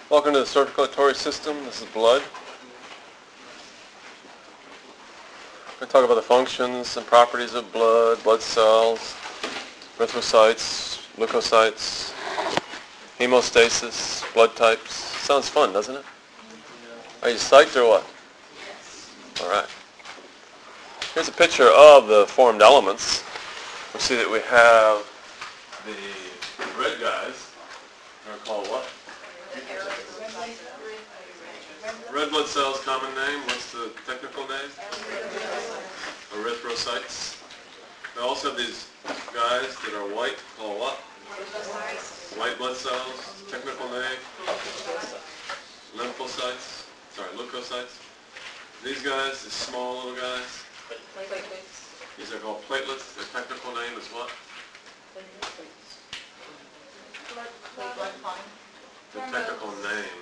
Welcome to the circulatory system. This is blood. We're going to talk about the functions and properties of blood, blood cells, erythrocytes, leukocytes, hemostasis, blood types. Sounds fun, doesn't it? Are you psyched or what? All right. Here's a picture of the formed elements. We see that we have the red guys. They're called what? Red blood cells, common name. What's the technical name? Erythrocytes. They also have these guys that are white, called what? White blood cells, technical name. Lymphocytes. Sorry, leukocytes. These guys, these small little guys. These are called platelets. Their technical name is what? The technical name.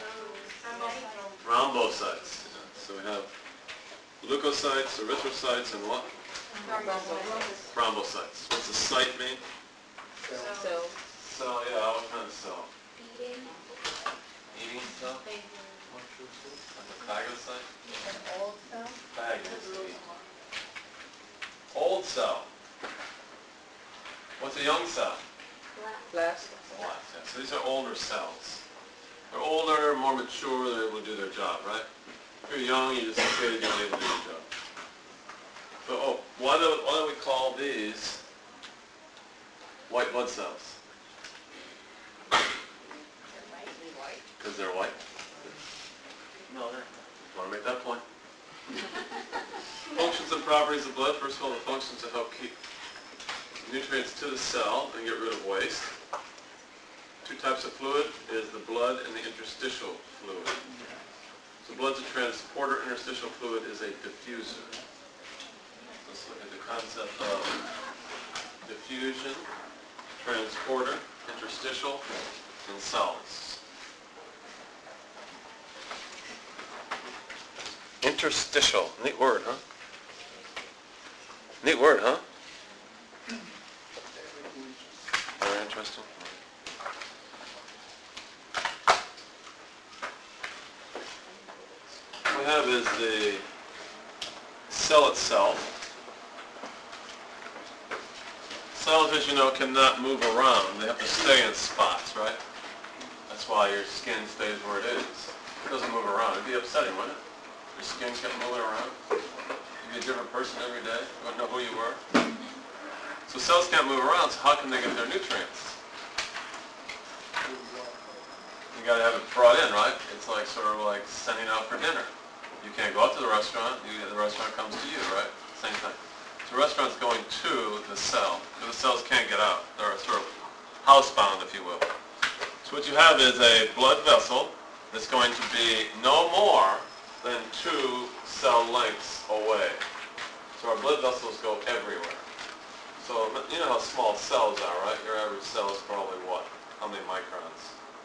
Thrombocytes. So we have leukocytes, erythrocytes, and what? Thrombocytes. What's a cyte mean? Cell. Cell, yeah, what kind of cell? Eating cell? Like a phagocyte? An old cell? Phagocyte. Old cell. What's a young cell? Blast. Black cell. So these are older cells. They're older, more mature, they're able to do their job, right? If you're young, you just created you're able to do your job. So, why do we call these white blood cells? Because they're white? No, they're not. Want to make that point? Functions and properties of blood. First of all, the functions to help keep nutrients to the cell and get rid of waste. Two types of fluid is the blood and the interstitial fluid. So blood's a transporter, interstitial fluid is a diffuser. Let's look at the concept of diffusion, transporter, interstitial, and cells. Interstitial. Neat word, huh? Neat word, huh? Very interesting. What we have is the cell itself. Cells, as you know, cannot move around. They have to stay in spots, right? That's why your skin stays where it is. It doesn't move around. It'd be upsetting, wouldn't it? Your skin kept moving around. You'd be a different person every day. You wouldn't know who you were. So cells can't move around, so how can they get their nutrients? You got to have it brought in, right? It's like sort of like sending out for dinner. You can't go out to the restaurant. The restaurant comes to you, right? Same thing. So the restaurant's going to the cell. The cells can't get out. They're sort of housebound, if you will. So what you have is a blood vessel that's going to be no more than 2 cell lengths away. So our blood vessels go everywhere. So you know how small cells are, right? Your average cell is probably what? How many microns?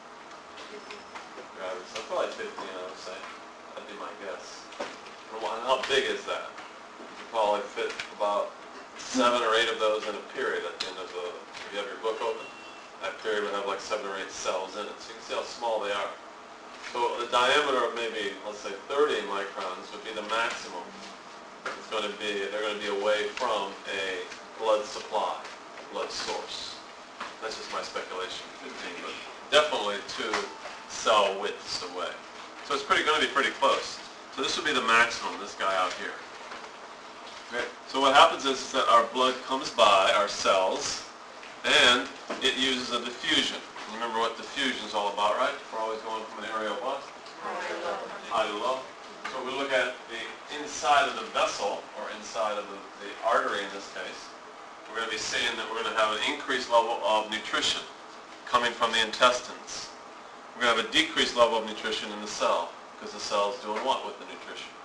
Your average cell, probably 15, I would say. That'd be my guess. And how big is that? You could probably fit about 7 or 8 of those in a period at the end of the, if you have your book open, that period would have like 7 or 8 cells in it. So you can see how small they are. So the diameter of maybe, let's say 30 microns would be the maximum. It's going to be, they're going to be away from a blood supply, blood source. That's just my speculation, 15, but definitely 2 cell widths away. So it's going to be pretty close. So this would be the maximum, this guy out here. Okay. So what happens is that our blood comes by our cells, and it uses a diffusion. Remember what diffusion is all about, right? We're always going from an area of what? High to low. So we look at the inside of the vessel, or inside of the artery in this case. We're going to be seeing that we're going to have an increased level of nutrition coming from the intestines. We're going to have a decreased level of nutrition in the cell, because the cell's doing what with the nutrition?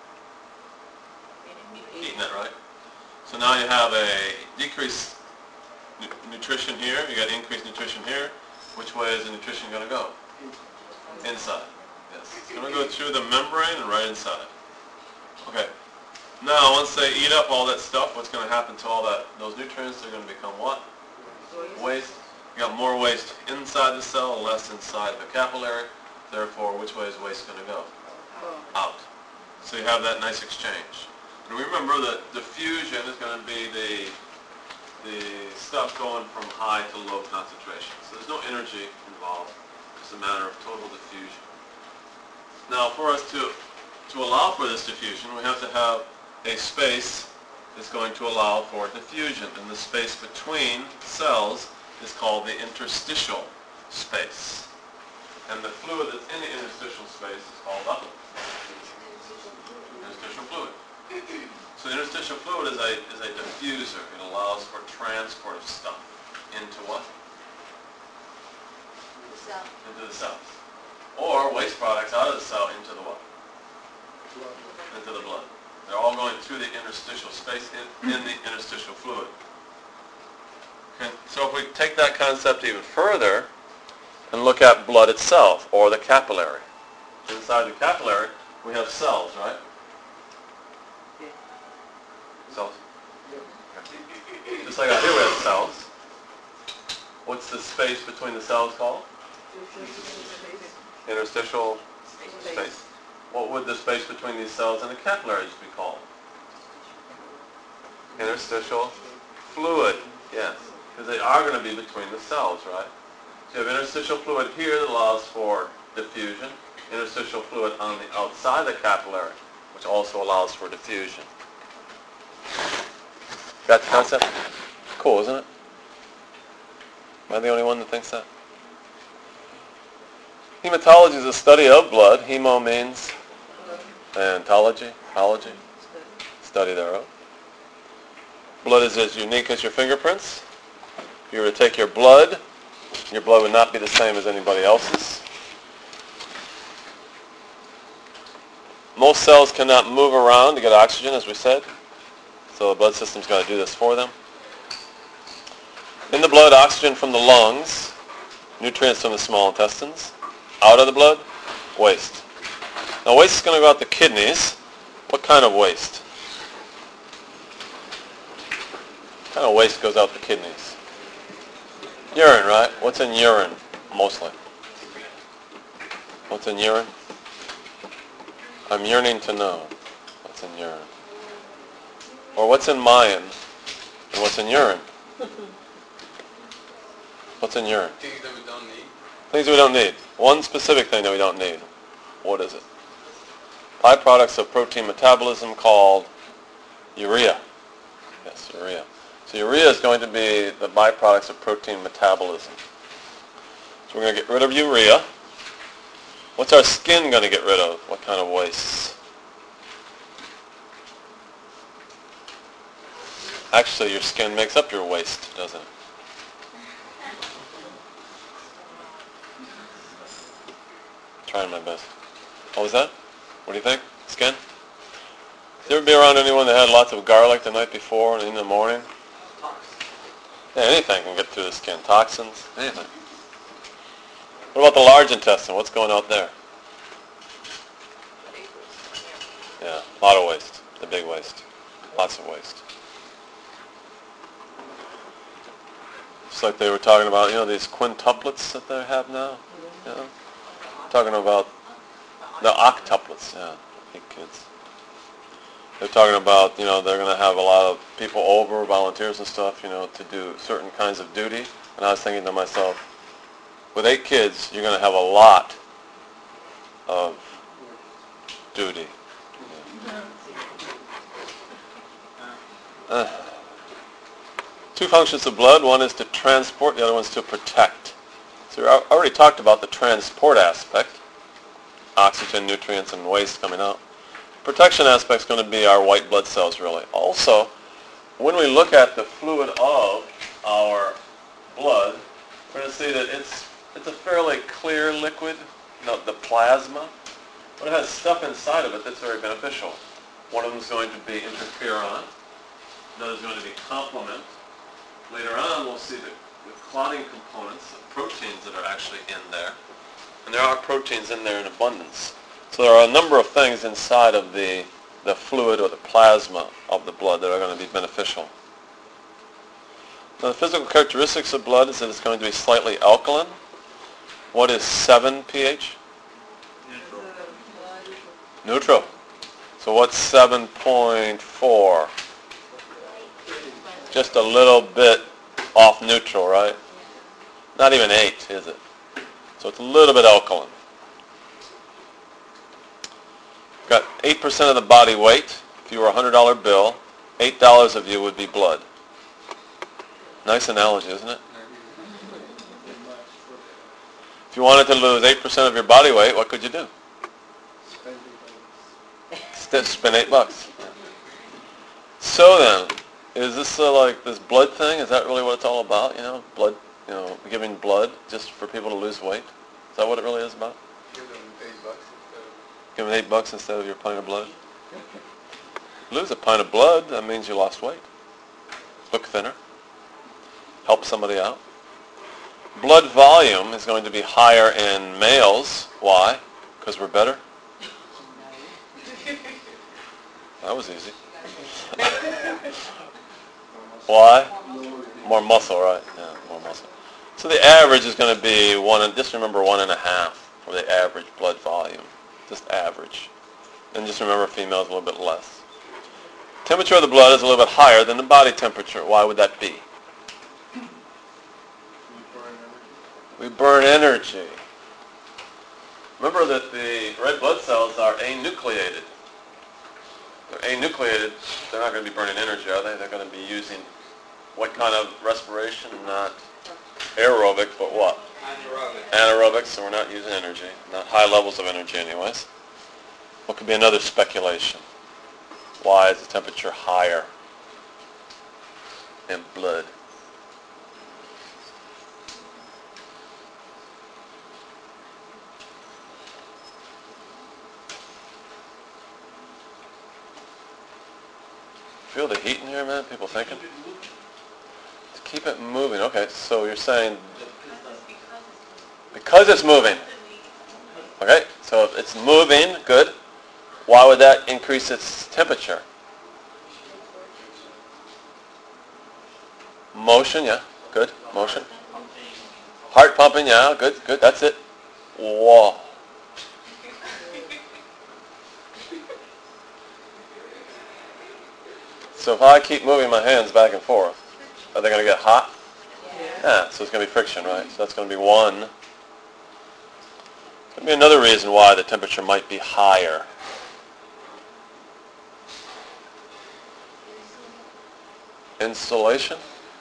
Eating it, right? So now you have a decreased nutrition here, you got increased nutrition here. Which way is the nutrition going to go? Inside. Yes. It's going to go through the membrane and right inside. Okay. Now, once they eat up all that stuff, what's going to happen to all those nutrients? They're going to become what? Waste. You got more waste inside the cell, less inside the capillary. Therefore, which way is waste going to go? Out. So you have that nice exchange. And remember that diffusion is going to be the stuff going from high to low concentration. So there's no energy involved. It's a matter of total diffusion. Now, for us to allow for this diffusion, we have to have a space that's going to allow for diffusion. And the space between cells is called the interstitial space. And the fluid that's in the interstitial space is called the interstitial fluid. So the interstitial fluid is a diffuser. It allows for transport of stuff into what? Into the cells. Or waste products out of the cell into the what? Into the blood. They're all going through the interstitial space in the interstitial fluid. Okay. So if we take that concept even further and look at blood itself, or the capillary. Inside the capillary, we have cells, right? Cells. Okay. Just like out here we have cells. What's the space between the cells called? Interstitial space. What would the space between these cells and the capillaries be called? Interstitial fluid. Yes. Because they are going to be between the cells, right? So you have interstitial fluid here that allows for diffusion. Interstitial fluid on the outside of the capillary, which also allows for diffusion. Got the concept? Cool, isn't it? Am I the only one that thinks that? Hematology is a study of blood. Hemo means ontology, study thereof. Blood is as unique as your fingerprints. If you were to take your blood would not be the same as anybody else's. Most cells cannot move around to get oxygen, as we said. So the blood system's got to do this for them. In the blood, oxygen from the lungs, nutrients from the small intestines. Out of the blood, waste. Now waste is going to go out the kidneys. What kind of waste? What kind of waste goes out the kidneys? Urine, right? What's in urine, mostly? What's in urine? I'm yearning to know what's in urine. Or what's in Mayan and what's in urine? What's in urine? Things that we don't need. Things we don't need. One specific thing that we don't need. What is it? Byproducts of protein metabolism called urea. Yes, urea. So urea is going to be the byproducts of protein metabolism. So we're going to get rid of urea. What's our skin going to get rid of? What kind of wastes? Actually, your skin makes up your waste, doesn't it? Trying my best. What was that? What do you think? Skin? Did you ever be around anyone that had lots of garlic the night before and in the morning? Yeah, anything can get through the skin. Toxins, anything. What about the large intestine? What's going out there? Yeah, a lot of waste. The big waste. Lots of waste. Just like they were talking about, these quintuplets that they have now. Talking about the octuplets, big kids. They're talking about, they're going to have a lot of people over, volunteers and stuff, to do certain kinds of duty. And I was thinking to myself, with 8 kids, you're going to have a lot of duty. Two functions of blood. One is to transport, the other one is to protect. So we already talked about the transport aspect. Oxygen, nutrients, and waste coming out. Protection aspect is going to be our white blood cells, really. Also, when we look at the fluid of our blood, we're going to see that it's a fairly clear liquid, the plasma, but it has stuff inside of it that's very beneficial. One of them is going to be interferon. Another is going to be complement. Later on, we'll see the clotting components, the proteins that are actually in there. And there are proteins in there in abundance. So there are a number of things inside of the fluid or the plasma of the blood that are going to be beneficial. Now, the physical characteristics of blood is that it's going to be slightly alkaline. What is 7 pH? Neutral. So what's 7.4? Just a little bit off neutral, right? Not even 8, is it? So it's a little bit alkaline. Got 8% of the body weight. If you were a $100 bill, $8 of you would be blood. Nice analogy, isn't it? If you wanted to lose 8% of your body weight, what could you do? Spend $8. So then, is this like this blood thing? Is that really what it's all about? You know, blood. You know, giving blood just for people to lose weight. Is that what it really is about? Give them $8 instead of your pint of blood. Lose a pint of blood, that means you lost weight. Look thinner. Help somebody out. Blood volume is going to be higher in males. Why? Because we're better? That was easy. Why? More muscle, right? Yeah, more muscle. So the average is going to be just remember 1.5 for the average blood volume. Just average. And just remember females a little bit less. Temperature of the blood is a little bit higher than the body temperature. Why would that be? We burn energy. Remember that the red blood cells are anucleated. They're anucleated. They're not going to be burning energy, are they? They're going to be using what kind of respiration? Not aerobic, but what? Anaerobic, so we're not using energy. Not high levels of energy anyways. What could be another speculation? Why is the temperature higher in blood? Feel the heat in here, man? People thinking? To keep it moving. Okay, so you're saying because it's moving. Okay, so if it's moving, good. Why would that increase its temperature? Motion, yeah, good. Motion. Heart pumping, yeah, good, good. That's it. Whoa. So if I keep moving my hands back and forth, are they going to get hot? Yeah, so it's going to be friction, right? So that's going to be one. There's going to be another reason why the temperature might be higher. Insulation?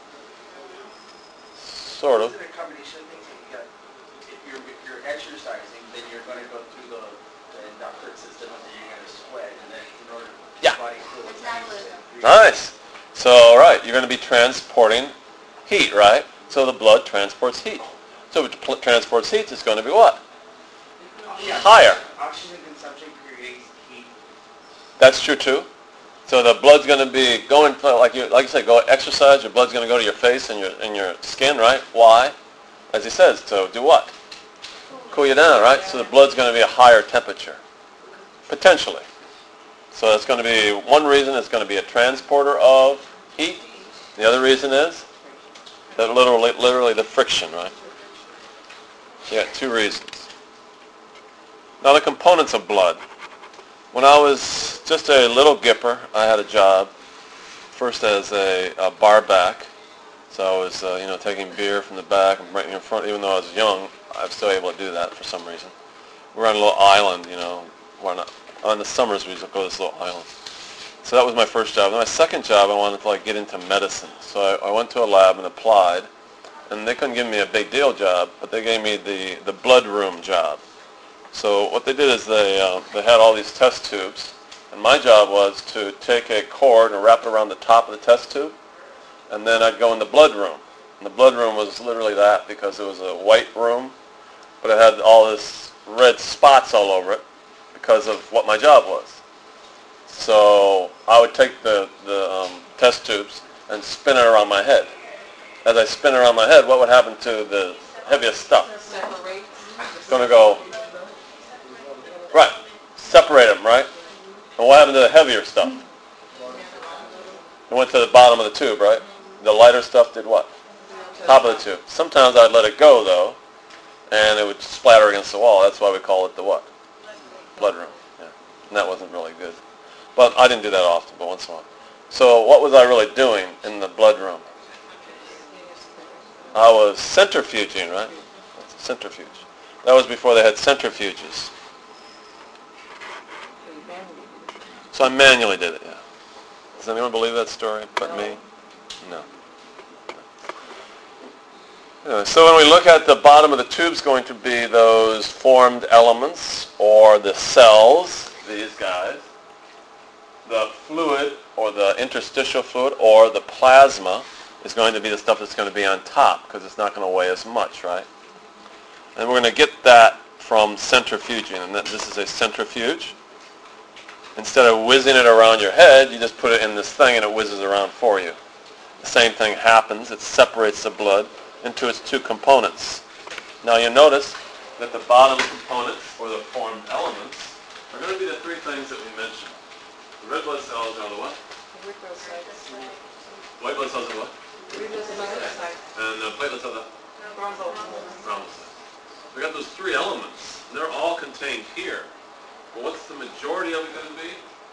Sort of. Isn't it a combination of things? If you're exercising, then you're going to go through the endocrine system, and then you're going to sweat, and then in order to Yeah. body fluids. Nice. So, right, you're going to be transporting heat, right? So the blood transports heat. So if it transports heat, it's going to be what? Yeah. Higher. Oxygen consumption creates heat. That's true too. So the blood's going to be going, like you said, go exercise. Your blood's going to go to your face and your skin, right? Why? As he says, to do what? Cool you down, right? So the blood's going to be a higher temperature, potentially. So that's going to be one reason. It's going to be a transporter of heat. The other reason is that literally the friction, right? You got two reasons. Now the components of blood. When I was just a little gipper, I had a job, first as a bar back. So I was, taking beer from the back and bringing it in front. Even though I was young, I was still able to do that for some reason. We're on a little island, on the summers we used to go to this little island. So that was my first job. And my second job, I wanted to get into medicine. So I went to a lab and applied. And they couldn't give me a big deal job, but they gave me the blood room job. So what they did is they had all these test tubes, and my job was to take a cord and wrap it around the top of the test tube, and then I'd go in the blood room. And the blood room was literally that because it was a white room, but it had all this red spots all over it because of what my job was. So I would take the test tubes and spin it around my head. As I spin it around my head, what would happen to the heaviest stuff? It's going to go, right, separate them, right? And what happened to the heavier stuff? It went to the bottom of the tube, right? The lighter stuff did what? Top of the tube. Sometimes I'd let it go, though, and it would splatter against the wall. That's why we call it the what? Blood room. Yeah. And that wasn't really good. But I didn't do that often, but once in a while. So what was I really doing in the blood room? I was centrifuging, right? That's a centrifuge. That was before they had centrifuges. So I manually did it, yeah. Does anyone believe that story but me? No. Anyway, so when we look at the bottom of the tube is going to be those formed elements or the cells, these guys. The fluid or the interstitial fluid or the plasma is going to be the stuff that's going to be on top because it's not going to weigh as much, right? And we're going to get that from centrifuging, and this is a centrifuge. Instead of whizzing it around your head, you just put it in this thing and it whizzes around for you. The same thing happens. It separates the blood into its two components. Now you notice that the bottom components, or the formed elements, are going to be the three things that we mentioned. The red blood cells are the what? White blood cells are what? And the platelets are the? Thrombocytes. We got those three elements. And they're all contained here. Well, what's the majority of it going to be?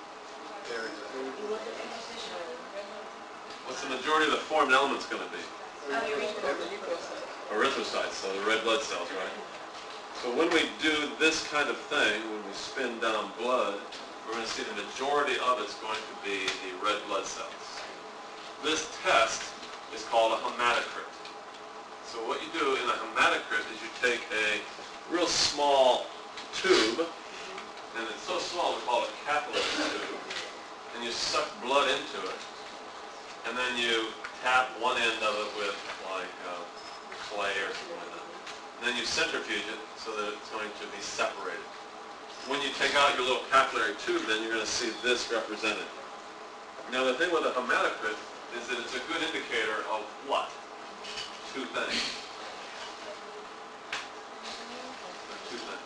What's the majority of the formed elements going to be? Erythrocytes, so the red blood cells, right? So when we do this kind of thing, when we spin down blood, we're going to see the majority of it's going to be the red blood cells. This test is called a hematocrit. So what you do in a hematocrit is you take a real small tube, and it's so small we call it a capillary tube, and you suck blood into it, and then you tap one end of it with like clay or something like that. And then you centrifuge it so that it's going to be separated. When you take out your little capillary tube, then you're going to see this represented. Now the thing with a hematocrit is that it's a good indicator of what? Two things. Two things.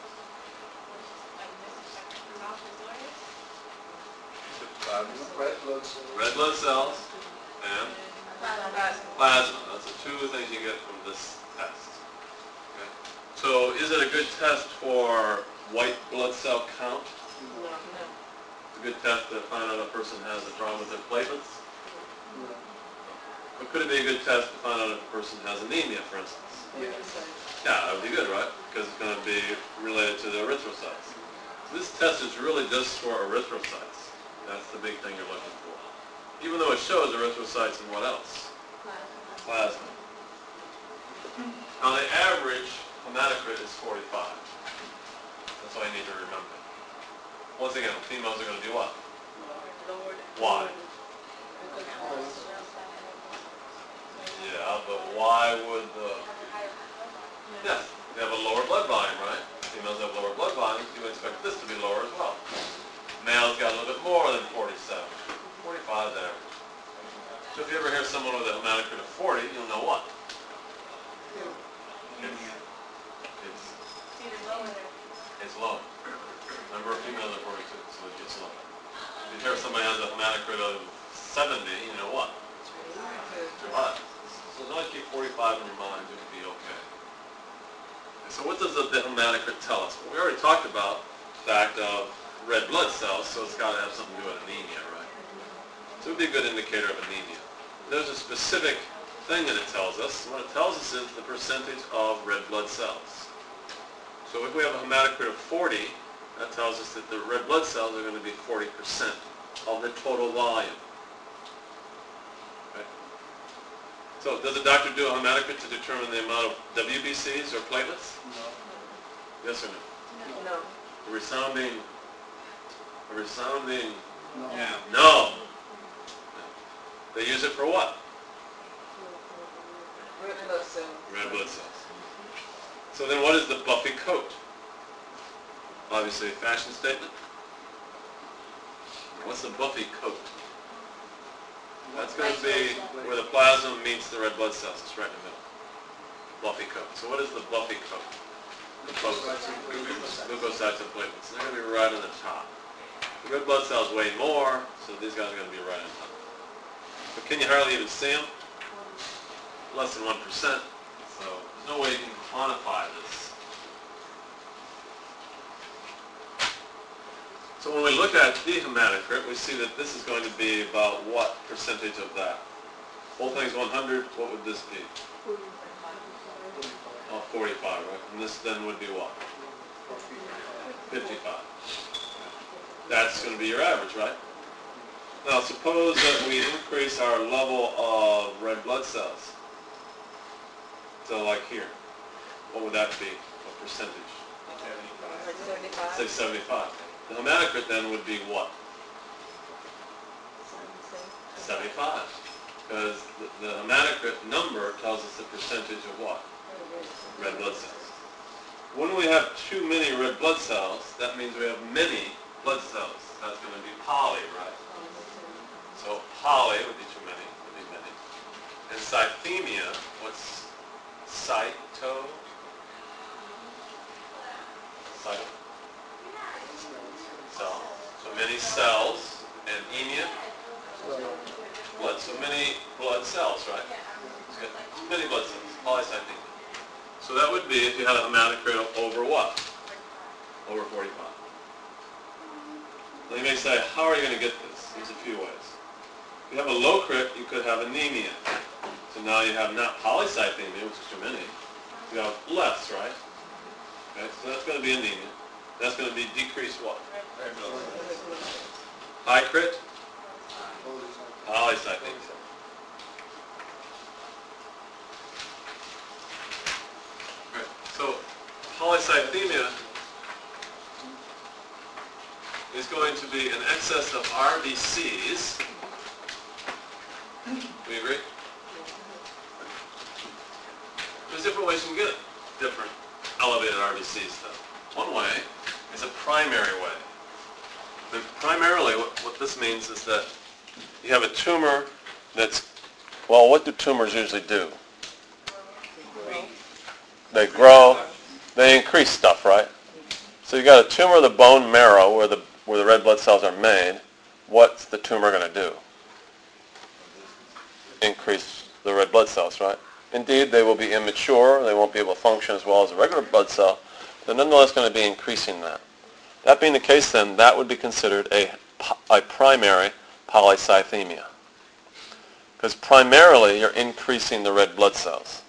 Red blood cells and plasma. That's the two things you get from this test. Okay. So is it a good test for white blood cell count? No. It's a good test to find out if a person has a problem with their platelets? No. Or could it be a good test to find out if a person has anemia, for instance? Yeah. Yeah, that would be good, right? Because it's going to be related to the erythrocytes. This test is really just for erythrocytes. That's the big thing you're looking for. Even though it shows erythrocytes and what else? Plasma. Now the average hematocrit is 45. That's all you need to remember. Once again, females are going to do what? Why? Yeah, but why would the... Yes, they have a lower blood volume, right? Females have lower blood volumes. You would expect this to be lower as well. Males got a little bit more than 47. 45 is average. So if you ever hear someone with a hematocrit of 40, you'll know what? It's low. Number of females are 42, so it's low. If you hear somebody has a hematocrit of 70, you know what? Too high. So as long as you keep 45 in your mind, you'll be okay. So what does the hematocrit tell us? Well, we already talked about the fact of red blood cells, so it's got to have something to do with anemia, right? So it would be a good indicator of anemia. There's a specific thing that it tells us. What it tells us is the percentage of red blood cells. So if we have a hematocrit of 40, that tells us that the red blood cells are going to be 40% of the total volume. Okay. So does the doctor do a hematocrit to determine the amount of WBCs or platelets? No. Yes or no? No. A resounding No. Yeah. no. They use it for what? Red blood cells. Red blood cells. So then what is the buffy coat? Obviously a fashion statement. What's the buffy coat? That's going to be where the plasma meets the red blood cells. It's right in the middle. Buffy coat. So what is the buffy coat? Leukocytes and platelets. They're going to be right on the top. The red blood cells weigh more, so these guys are going to be right on top. But can you hardly even see them? less than 1%, so there's no way you can quantify this. So when we look at the hematocrit, we see that this is going to be about what percentage of that? Whole thing's 100, what would this be? Oh, 45, right? And this then would be what? 55. That's going to be your average, right? Now suppose that we increase our level of red blood cells. So like here, what would that be? What percentage? 75. Say 75. The hematocrit then would be what? 75. Because the hematocrit number tells us the percentage of what? Red blood cells. When we have too many red blood cells, that means we have many blood cells. That's going to be poly, right? So poly would be too many, would be many. And cythemia, what's cyto? Cyto? Cell. So many cells, and emia, blood. So many blood cells, right? It's good. Many blood cells, polycythemia. So that would be if you had a hematocrit over what? Over 45. Now you may say, how are you going to get this? There's a few ways. If you have a low crit, you could have anemia. So now you have not polycythemia, which is too many. You have less, right? Okay, so that's going to be anemia. That's going to be decreased what? High crit? Polycythemia. Okay, so polycythemia is going to be an excess of RBCs. Do we agree? There's different ways you can get different elevated RBC stuff. One way is a primary way. And primarily, what this means is that you have a tumor that's, well, what do tumors usually do? They grow, they increase stuff, right? So you got a tumor of the bone marrow where the red blood cells are made. What's the tumor going to do? Increase the red blood cells, right? Indeed, they will be immature. They won't be able to function as well as a regular blood cell. They're nonetheless going to be increasing that. That being the case, then, that would be considered a primary polycythemia. Because primarily, you're increasing the red blood cells.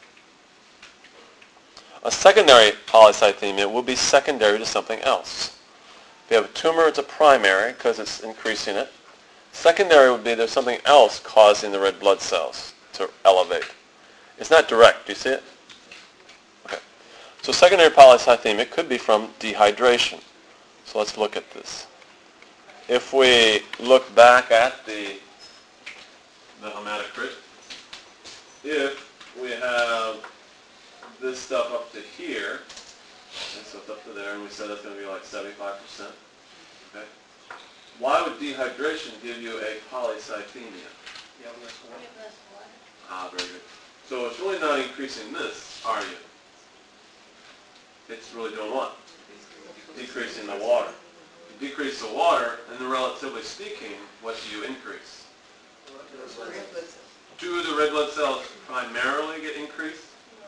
A secondary polycythemia will be secondary to something else. If you have a tumor, it's a primary because it's increasing it. Secondary would be there's something else causing the red blood cells to elevate. It's not direct. Do you see it? Okay. So secondary polycythemia could be from dehydration. So let's look at this. If we look back at the hematocrit, if we have this stuff up to here, and so it's up to there, and we said that's going to be like 75%. Okay. Why would dehydration give you a polycythemia? You have less water. Ah, very good. So it's really not increasing this, are you? It's really doing what? Decreasing the water. You decrease the water, and then relatively speaking, what do you increase? Do the red blood cells primarily get increased?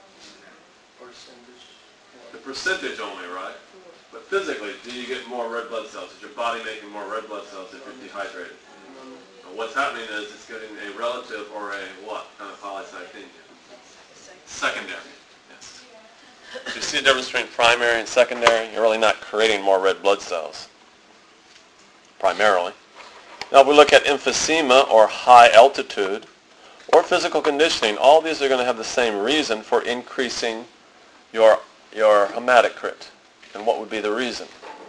The percentage only, right? But physically, do you get more red blood cells? Is your body making more red blood cells if you're dehydrated? And what's happening is it's getting a relative or a what kind of polycythemia? Secondary. Yes. So you see the difference between primary and secondary? You're really not creating more red blood cells. Primarily. Now if we look at emphysema or high altitude or physical conditioning, all these are going to have the same reason for increasing your hematocrit. And what would be the reason?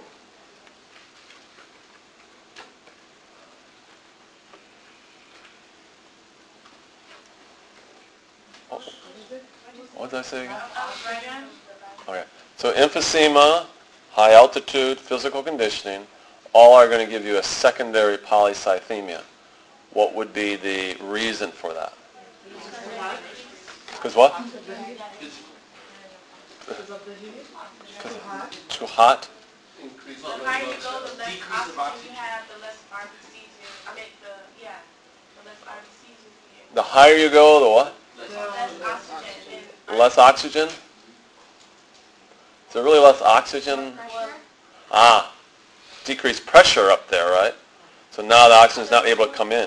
What did I say again? Okay. So emphysema, high altitude, physical conditioning, all are going to give you a secondary polycythemia. What would be the reason for that? Because what? Too hot? The higher you go, the less oxygen you have, the less RBCs the less RBCs you get. The higher you go, the what? The less oxygen less oxygen? Is there really less oxygen? Ah, decreased pressure up there, right? So now the oxygen's not able to come in.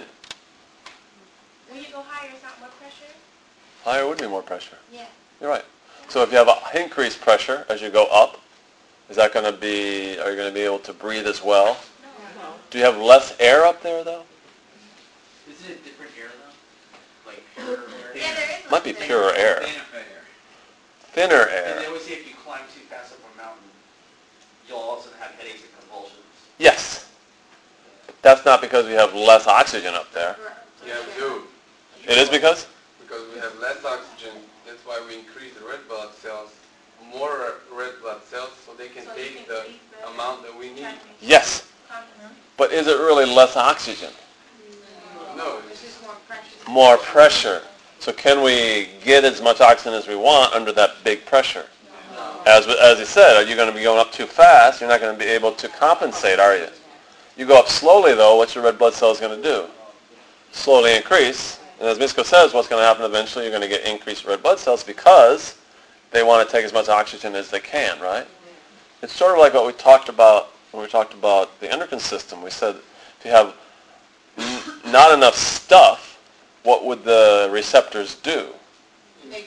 When you go higher, it's not more pressure? Higher would be more pressure. Yeah. You're right. So if you have increased pressure as you go up, is that going to be, are you going to be able to breathe as well? No. Do you have less air up there, though? Isn't it different air though? Like pure air? Yeah, there is. Might be less purer air. Thinner And air. they always say if you climb too fast up a mountain, you'll also have headaches and convulsions. Yes. That's not because we have less oxygen up there. Yeah, we do. It is because? Because we have less oxygen, that's why we increase the red blood cells, more red blood cells, so they can So you take can the increase the amount that we need. Yes. But is it really less oxygen? No, It's just more pressure. More pressure. So can we get as much oxygen as we want under that big pressure? As you said, are you going to be going up too fast? You're not going to be able to compensate, are you? You go up slowly, though, what's your red blood cells going to do? Slowly increase. And as Misko says, what's going to happen eventually, you're going to get increased red blood cells because they want to take as much oxygen as they can, right? It's sort of like what we talked about when we talked about the endocrine system. We said if you have not enough stuff, what would the receptors do? Make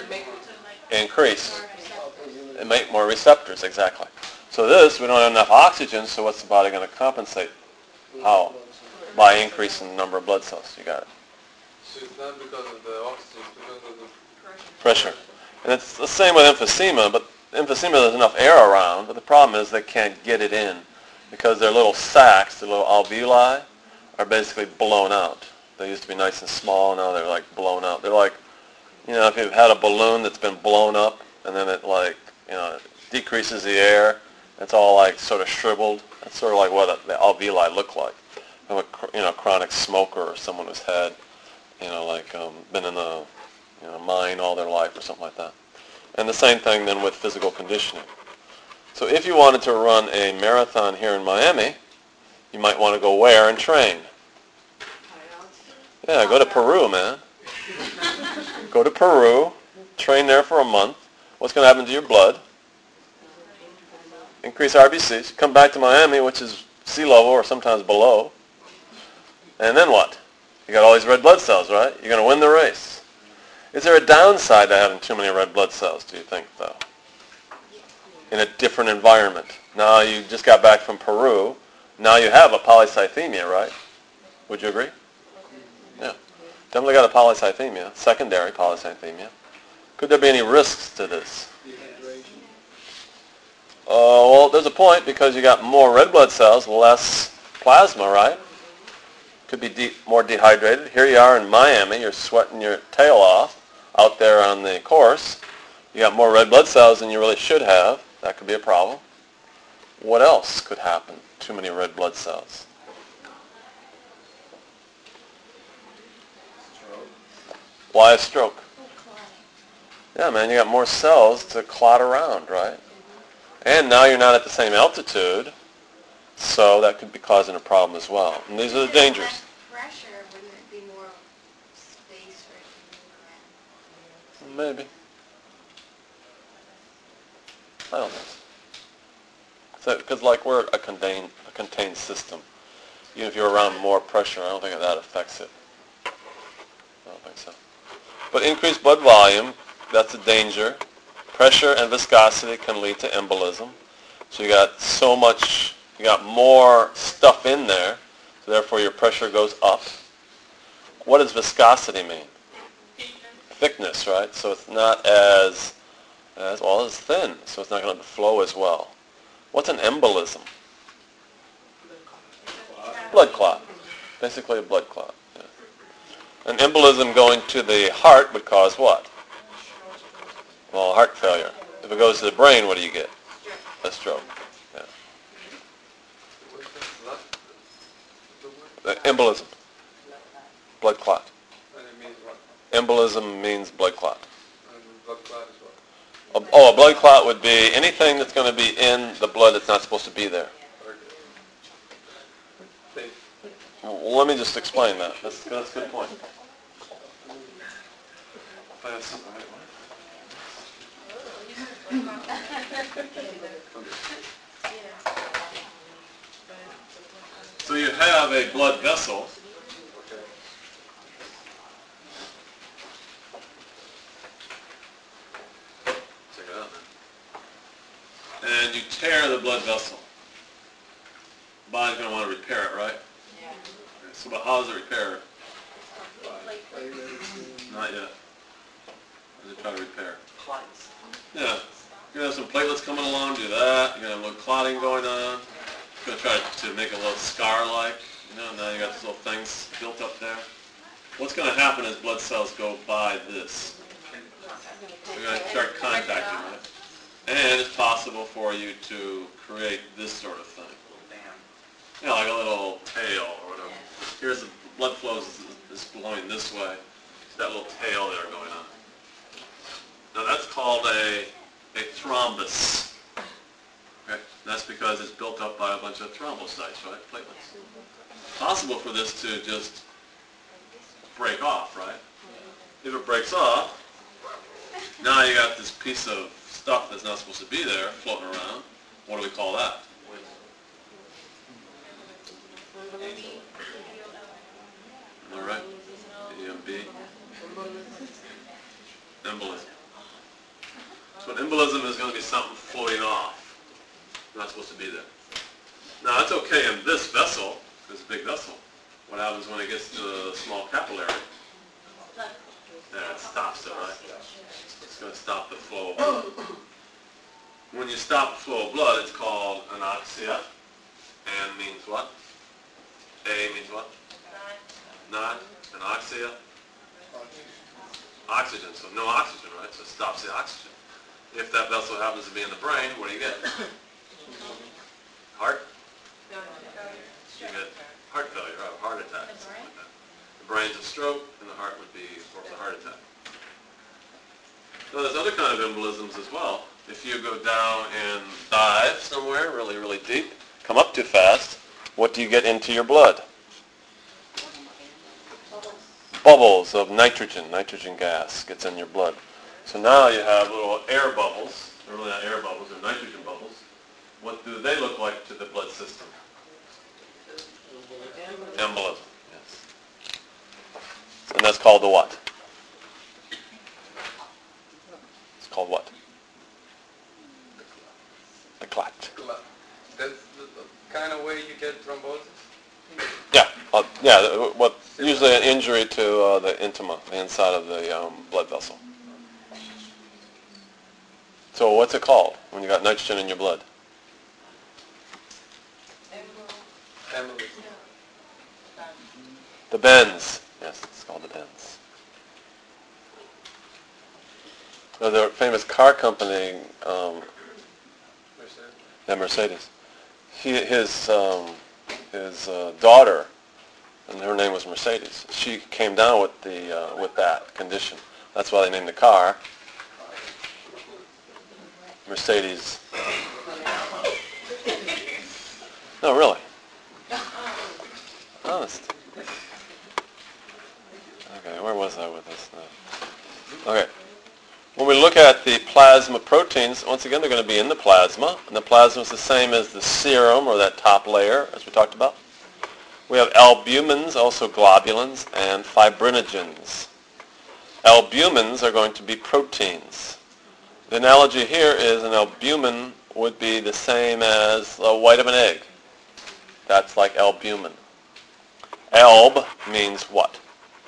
Increase. And make more receptors, exactly. So this, we don't have enough oxygen, so what's the body going to compensate? How? By increasing the number of blood cells. You got it. so it's not because of the oxygen, it's because of the Pressure. And it's the same with emphysema, but emphysema there's enough air around, but the problem is they can't get it in because their little sacs, the little alveoli, are basically blown out. They used to be nice and small, now they're like blown out. They're like, you know, if you've had a balloon that's been blown up and then it like, you know, decreases the air, it's all like sort of shriveled. That's sort of like what the alveoli look like. Of a, you know, chronic smoker or someone who's had, you know, like been in a, you know, mine all their life or something like that. And the same thing then with physical conditioning. So if you wanted to run a marathon here in Miami, you might want to go where and train? Yeah, go to Peru, man. Go to Peru, train there for a month. What's going to happen to your blood? Increase RBCs. Come back to Miami, which is sea level or sometimes below. And then what? You got all these red blood cells, right? You're going to win the race. Is there a downside to having too many red blood cells, do you think, though? In a different environment. Now you just got back from Peru. Now you have a polycythemia, right? Would you agree? Yeah. Definitely got a polycythemia, secondary polycythemia. Could there be any risks to this? Well, there's a point because you got more red blood cells, less plasma, right? Could be more dehydrated. Here you are in Miami. You're sweating your tail off out there on the course. You got more red blood cells than you really should have. That could be a problem. What else could happen? Too many red blood cells. Why a stroke? Yeah, man, you got more cells to clot around, right? And now you're not at the same altitude, so that could be causing a problem as well. And these are the dangers. Less pressure, wouldn't it be more space for it to move around? Maybe. I don't think so. Because like we're a contained system. Even if you're around more pressure, I don't think that affects it. I don't think so. But increased blood volume, that's a danger. Pressure and viscosity can lead to embolism. So you got so much, you got more stuff in there, so therefore your pressure goes up. What does viscosity mean? Thickness, right? So it's not as well as thin, so it's not going to flow as well. What's an embolism? Blood clot. Basically a blood clot. Yeah. An embolism going to the heart would cause what? Well, heart failure. If it goes to the brain, what do you get? A stroke. Yeah. Embolism. Blood clot. and it means what? Embolism means blood clot. And blood clot as well. A blood clot would be anything that's going to be in the blood that's not supposed to be there. Okay. Well, let me just explain that. That's a good point. So you have a blood vessel. Okay. Check it out, man. And you tear the blood vessel. The body's going to want to repair it, right? Yeah. Okay, so but how does it repair it? Not yet. How does it try to repair? Clots. Yeah. You're going to have some platelets coming along, do that. You're going to have a little clotting going on. It's going to try to make a little scar-like. You know, now you got these little things built up there. What's going to happen as blood cells go by this? They're going to start contacting, right? And it's possible for you to create this sort of thing. Bam. You know, like a little tail or whatever. Here's the blood flow is flowing this way. It's that little tail there going on. Now that's called a thrombus. Okay? And that's because it's built up by a bunch of thrombocytes, right? Platelets. Possible for this to just break off, right? If it breaks off, now you got this piece of stuff that's not supposed to be there floating around. What do we call that? All right. EMB. Embolism. So an embolism is going to be something floating off. Not supposed to be there. Now that's okay in this vessel, this big vessel. What happens when it gets to the small capillary? There, it stops it, right? It's going to stop the flow of blood. When you stop the flow of blood, it's called anoxia. An means what? A means what? Not. Anoxia. Oxygen. So no oxygen, right? So it stops the oxygen. If that vessel happens to be in the brain, what do you get? Heart? You get heart failure, right? Heart attack. Something like that. The brain's a stroke, and the heart would be, of course, a heart attack. So there's other kind of embolisms as well. If you go down and dive somewhere really, really deep, come up too fast, what do you get into your blood? Bubbles of nitrogen gas gets in your blood. So now you have little air bubbles. They're really not air bubbles, they're nitrogen bubbles. What do they look like to the blood system? Embolism, yes. And that's called the what? It's called what? The clot. That's the kind of way you get thrombosis? Yeah, usually an injury to the intima, the inside of the blood vessel. So what's it called when you got nitrogen in your blood? Embolism. The bends. Yes, it's called the bends. So the famous car company, Mercedes. His daughter, and her name was Mercedes. She came down with that condition. That's why they named the car Mercedes. No, really. Honest. Okay, where was I with this now? Okay. When we look at the plasma proteins, once again, they're going to be in the plasma. And the plasma is the same as the serum, or that top layer, as we talked about. We have albumins, also globulins, and fibrinogens. Albumins are going to be proteins. The analogy here is an albumin would be the same as the white of an egg. That's like albumin. Alb means what?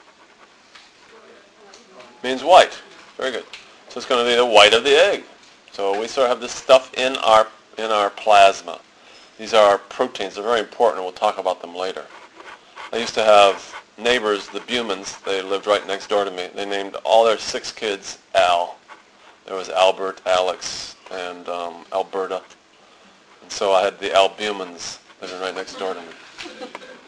Means white. Very good. So it's going to be the white of the egg. So we sort of have this stuff in our plasma. These are proteins. They're very important. We'll talk about them later. I used to have neighbors, the Bumans. They lived right next door to me. They named all their 6 kids Al. There was Albert, Alex, and Alberta. And so I had the albumins living right next door to me.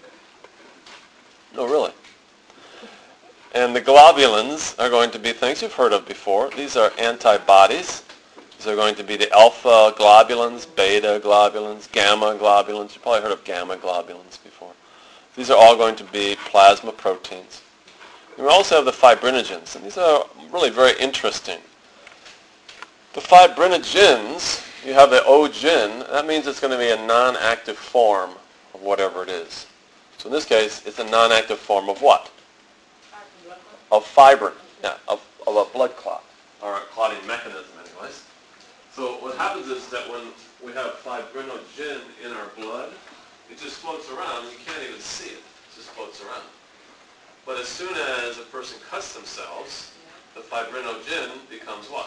No, really. And the globulins are going to be things you've heard of before. These are antibodies. These are going to be the alpha globulins, beta globulins, gamma globulins. You've probably heard of gamma globulins before. These are all going to be plasma proteins. And we also have the fibrinogens, and these are really very interesting. The fibrinogens, you have the O-gin, that means it's going to be a non-active form of whatever it is. So in this case, it's a non-active form of what? Of fibrin, yeah, of a blood clot, or a clotting mechanism anyways. So what happens is that when we have fibrinogen in our blood, it just floats around, you can't even see it, it just floats around. But as soon as a person cuts themselves, the fibrinogen becomes what?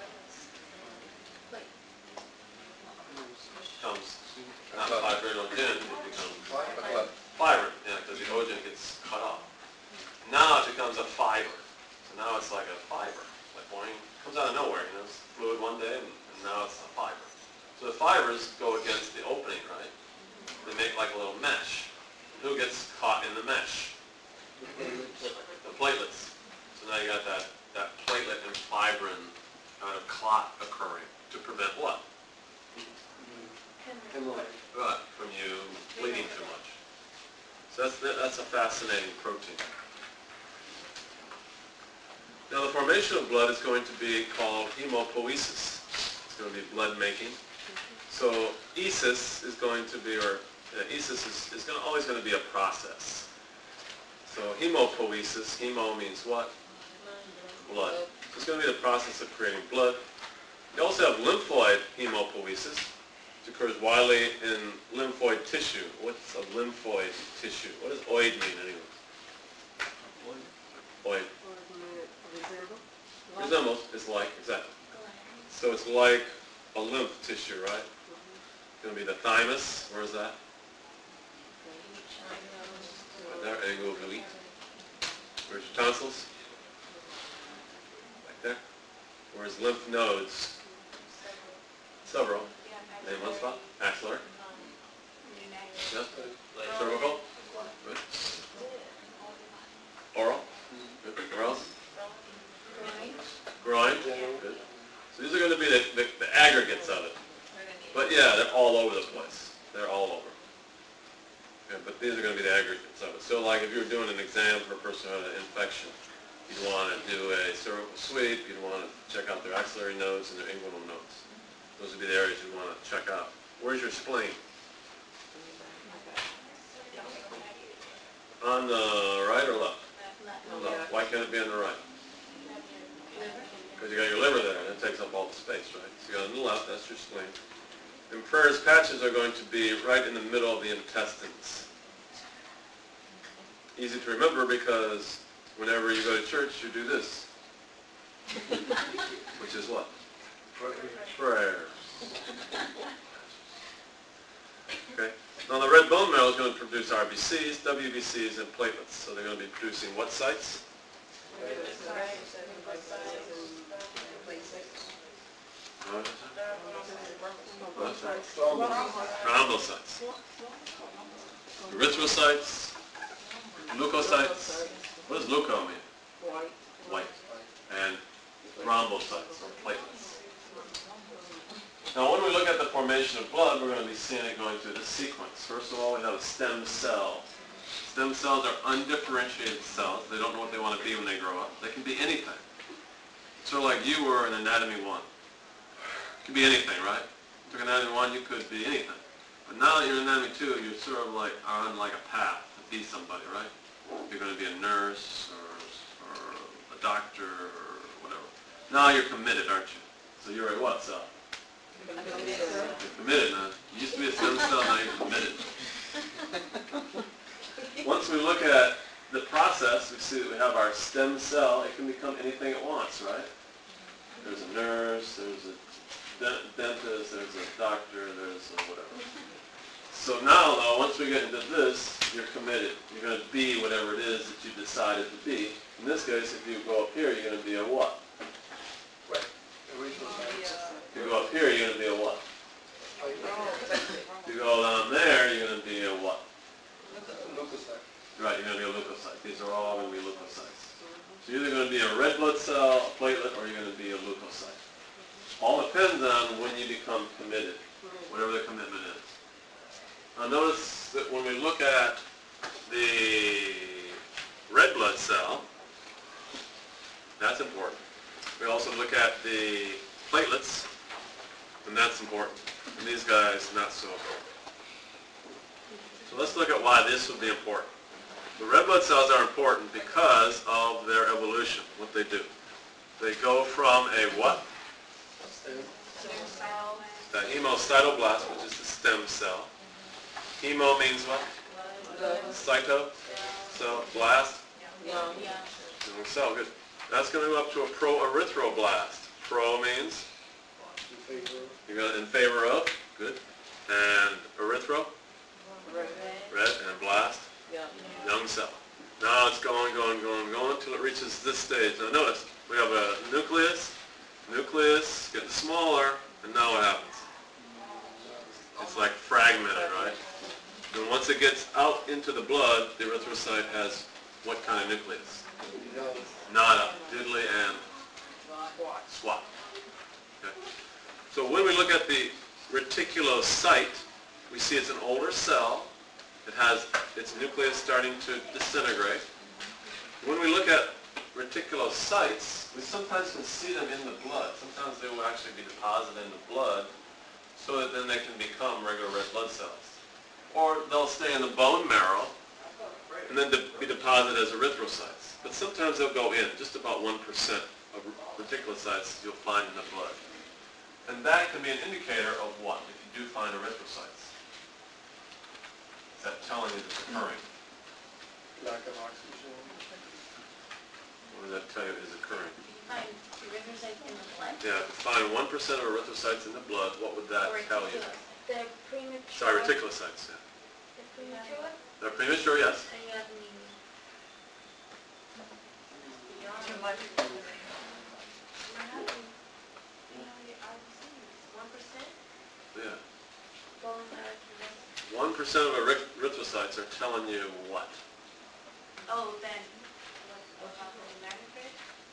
Becomes not fibrinogen, it becomes fibrin, yeah, because the ogen gets cut off. Now it becomes a fiber. So now it's like a fiber, like boing, comes out of nowhere, it's fluid one day, and now it's a fiber. So the fibers go against the opening, right? They make like a little mesh. And who gets caught in the mesh? The platelets. So now you got that platelet and fibrin kind of clot occurring to prevent what? Right, from you bleeding too much. So that's a fascinating protein. Now the formation of blood is going to be called hemopoiesis. It's going to be blood making. So esis is going to be, esis is always going to be a process. So hemopoiesis, hemo means what? Blood. So it's going to be the process of creating blood. You also have lymphoid hemopoiesis, which occurs widely in lymphoid tissue. What's a lymphoid tissue? What does oid mean anyway? Oid. Resembles is like, exactly. So it's like a lymph tissue, right? It's going to be the thymus. Where is that? Right there. Angle Where's your tonsils? Right there. Whereas lymph nodes? Several. Name one spot. Axillary. Yeah. Cervical. Good. Oral. Good. Where else? Groin. Good. So these are going to be the aggregates of it. But yeah, they're all over the place. They're all over. Okay, but these are going to be the aggregates of it. So like if you were doing an exam for a person who had an infection, you'd want to do a cervical sweep, you'd want to check out their axillary nodes and their inguinal nodes. Those would be the areas you want to check out. Where's your spleen? On the right or left? Left. Why can't it be on the right? Because you got your liver there, and it takes up all the space, right? So you got on the left, that's your spleen. And Peyer's patches are going to be right in the middle of the intestines. Easy to remember because whenever you go to church, you do this. Which is what? Prayer. Okay. Now the red bone marrow is going to produce RBCs, WBCs, and platelets. So they're going to be producing what sites? Thrombocytes. Erythrocytes. Leukocytes. What does leuko mean? White. And thrombocytes, or platelets. Now when we look at the formation of blood, we're going to be seeing it going through this sequence. First of all, we have a stem cell. Stem cells are undifferentiated cells. They don't know what they want to be when they grow up. They can be anything. Sort of like you were in Anatomy 1. It could be anything, right? You took Anatomy 1, you could be anything. But now that you're in Anatomy 2, you're sort of like on like a path to be somebody, right? You're going to be a nurse or a doctor or whatever. Now you're committed, aren't you? So you're a what cell? You're committed, huh? You used to be a stem cell, now you're committed. Once we look at the process, we see that we have our stem cell. It can become anything it wants, right? There's a nurse, there's a dentist, there's a doctor, there's a whatever. So now, though, once we get into this, you're committed. You're going to be whatever it is that you decided to be. In this case, if you go up here, you're going to be a what? If you go up here, you're going to be a what? If you go down there, you're going to be a what? Right, you're going to be a leukocyte. These are all going to be leukocytes. So you're either going to be a red blood cell, a platelet, or you're going to be a leukocyte. All depends on when you become committed, whatever the commitment is. Now notice that when we look at the red blood cell, that's important. We also look at the platelets, and that's important. And these guys, not so important. So let's look at why this would be important. The red blood cells are important because of their evolution, what they do. They go from a what? The hemocytoblast, which is the stem cell. Hemo means what? Cyto? So blast? Young cell, good. That's going to go up to a proerythroblast. Pro means? You're going to in favor of? Good. And erythro? Red. And blast? Young cell. Now it's going until it reaches this stage. Now notice, we have a nucleus getting smaller, and now what happens? It's like fragmented, right? And once it gets out into the blood, the erythrocyte has what kind of nucleus? Nada, diddly, and swat. Okay. So when we look at the reticulocyte, we see it's an older cell. It has its nucleus starting to disintegrate. When we look at reticulocytes, we sometimes can see them in the blood. Sometimes they will actually be deposited in the blood so that then they can become regular red blood cells. Or they'll stay in the bone marrow and then be deposited as erythrocytes. But sometimes they'll go in, just about 1% of reticulocytes you'll find in the blood. And that can be an indicator of what, if you do find erythrocytes? Is that telling you it's occurring? Lack of oxygen. What does that tell you is occurring? Find erythrocytes in the blood? Yeah, if you find 1% of erythrocytes in the blood, what would that Or tell you? reticulocytes? They're premature. Sorry, reticulocytes, yeah. They're premature? They're premature, yes. And you have anemia. Too much. Yeah. Bone marrow. 1% of erythrocytes are telling you what? Oh, then, what about the hematocrit?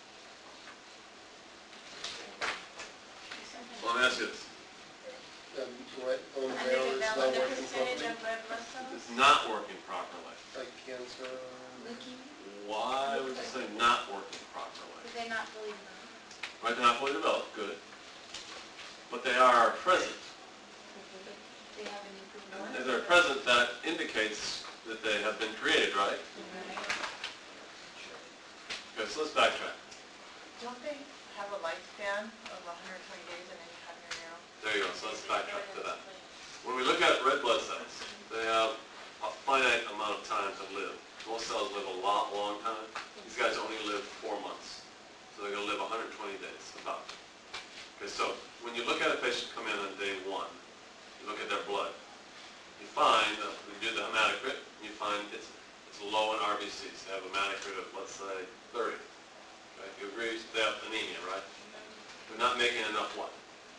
Well, let me ask you this. Bone And marrow they is not develop the working percentage properly, of red blood cells? It's not working properly. like cancer. Leukemia? Why would you say not working properly? Because they're not fully developed. Right, they're not fully developed, good. But they are present. They have an improved And blood. if they're present, that indicates that they have been created, right? Okay, so let's backtrack. Don't they have a lifespan of 120 days and then you cut your nail? There you go, so let's backtrack to that. When we look at red blood cells, they have a finite amount of time to live. Most cells live a long time. These guys only live 4 months. So they're going to live 120 days, about. Okay, so when you look at a patient come in on day 1, you look at their blood. You find, we do the hematocrit, you find it's low in RBCs. They have a hematocrit of, let's say, 30. Okay, you agree they have anemia, right? They're not making enough what?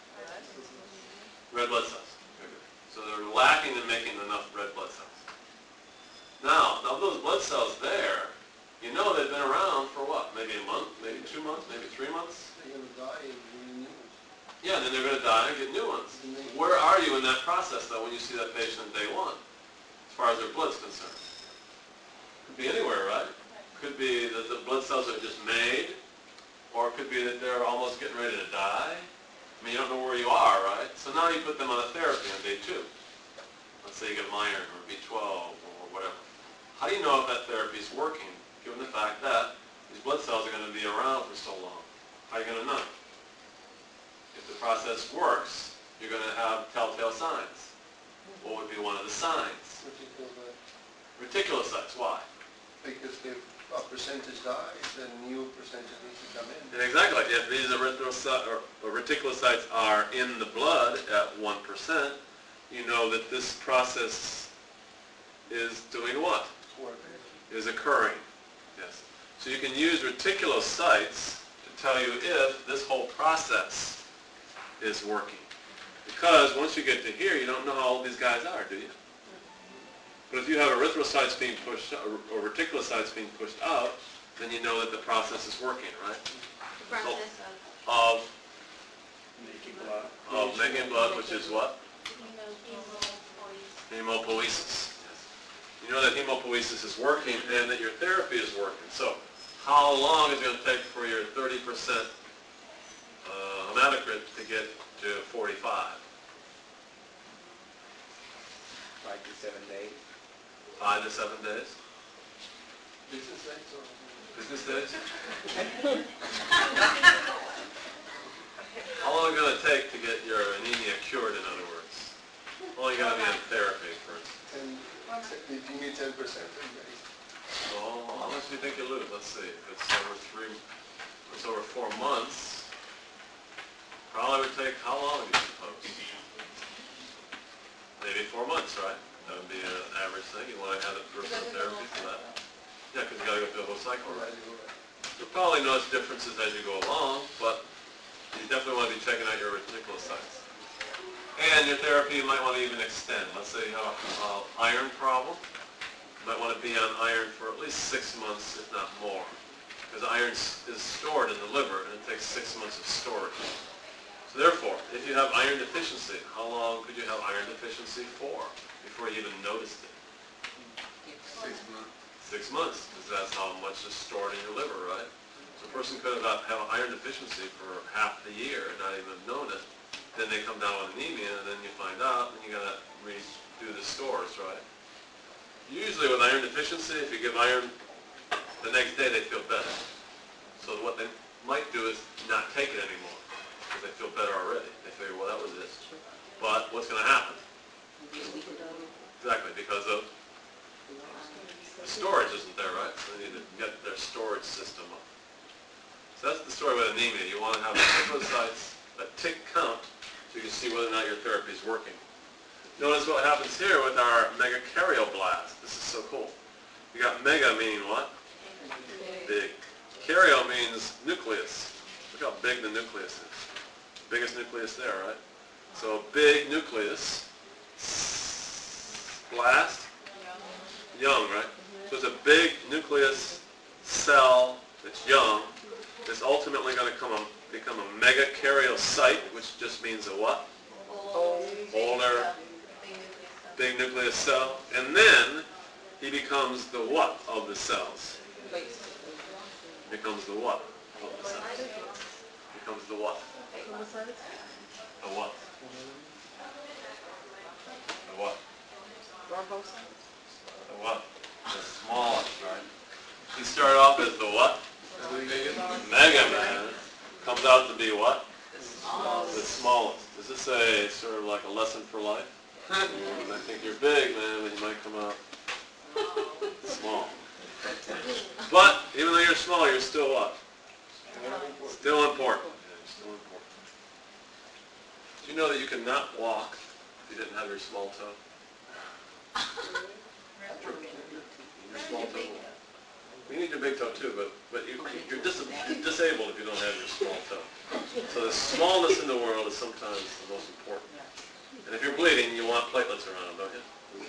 Red blood cells. Okay, good. So they're lacking in making enough red blood cells. Now, of those blood cells there, you know they've been around for what? Maybe a month, maybe 2 months, maybe 3 months? They're going to die and we need Yeah, then they're going to die and get new ones. Where are you in that process, though, when you see that patient on day 1, as far as their blood's concerned? Could be anywhere, right? Could be that the blood cells are just made, or it could be that they're almost getting ready to die. I mean, you don't know where you are, right? So now you put them on a therapy on day 2. Let's say you get them iron or B12 or whatever. How do you know if that therapy is working, given the fact that these blood cells are going to be around for so long? How are you going to know? If the process works, you're going to have telltale signs. What would be one of the signs? Reticulocytes. Why? because if a percentage dies, then new percentage needs to come in. And exactly. If these reticulocytes are in the blood at 1%, you know that this process is doing what? Is occurring. Yes. So you can use reticulocytes to tell you if this whole process is working. Because once you get to here, you don't know how old these guys are, do you? But if you have erythrocytes being pushed, or reticulocytes being pushed out, then you know that the process is working, right? The process Of Making blood. making blood, which is what? of Hemopoiesis. Yes. You know that hemopoiesis is working and that your therapy is working. So how long is it going to take for your 30%, how hematocrit to get to 45? 5 to 7 days. 5 to 7 days? Business days or? Business days? How long is it going to take to get your anemia cured, in other words? How long are you going to be in therapy first? 10, if you need 10%, Well, how much do you think you lose? Let's see. If it's over 4 months, probably would take, how long do you suppose? Maybe 4 months, right? That would be an average thing. You want to have it for therapy for that? Yeah, because you got to go through the whole cycle, right? You'll probably notice differences as you go along, but you definitely want to be checking out your reticulocytes. And your therapy you might want to even extend. Let's say you have an iron problem. You might want to be on iron for at least 6 months, if not more. Because iron is stored in the liver, and it takes 6 months of storage. So therefore, if you have iron deficiency, how long could you have iron deficiency for before you even noticed it? 6 months. 6 months, because that's how much is stored in your liver, right? So a person could have an iron deficiency for half the year and not even known it. Then they come down with anemia, and then you find out, and you got to redo the stores, right? Usually with iron deficiency, if you give iron, the next day they feel better. So what they might do is not take it anymore, because they feel better already. They figure, well, that was it. But what's going to happen? Exactly, because of the storage isn't there, right? So they need to get their storage system up. So that's the story with anemia. You want to have reticulocytes, a tick count, so you can see whether or not your therapy is working. Notice what happens here with our megakaryoblast. This is so cool. You got mega meaning what? Big. Karyo means nucleus. Look how big the nucleus is. Biggest nucleus there, right? So big nucleus. Blast. Young, right? So it's a big nucleus cell that's young. It's ultimately going to become a megakaryocyte, which just means a what? Older, big nucleus cell. And then he becomes the what of the cells? Becomes the what of the cells? Becomes the what? The what? The what? The what? The smallest, right? He started off as the what? Mega man. Comes out to be what? The smallest. Is this a sort of like a lesson for life? You might think you're big, man, but you might come out small. But even though you're small, you're still what? Still important. Yeah, you're still important. Do you know that you cannot walk if you didn't have your small toe? Your small toe. You need your big toe too, but you're disabled if you don't have your small toe. So the smallness in the world is sometimes the most important. And if you're bleeding, you want platelets around them, don't you?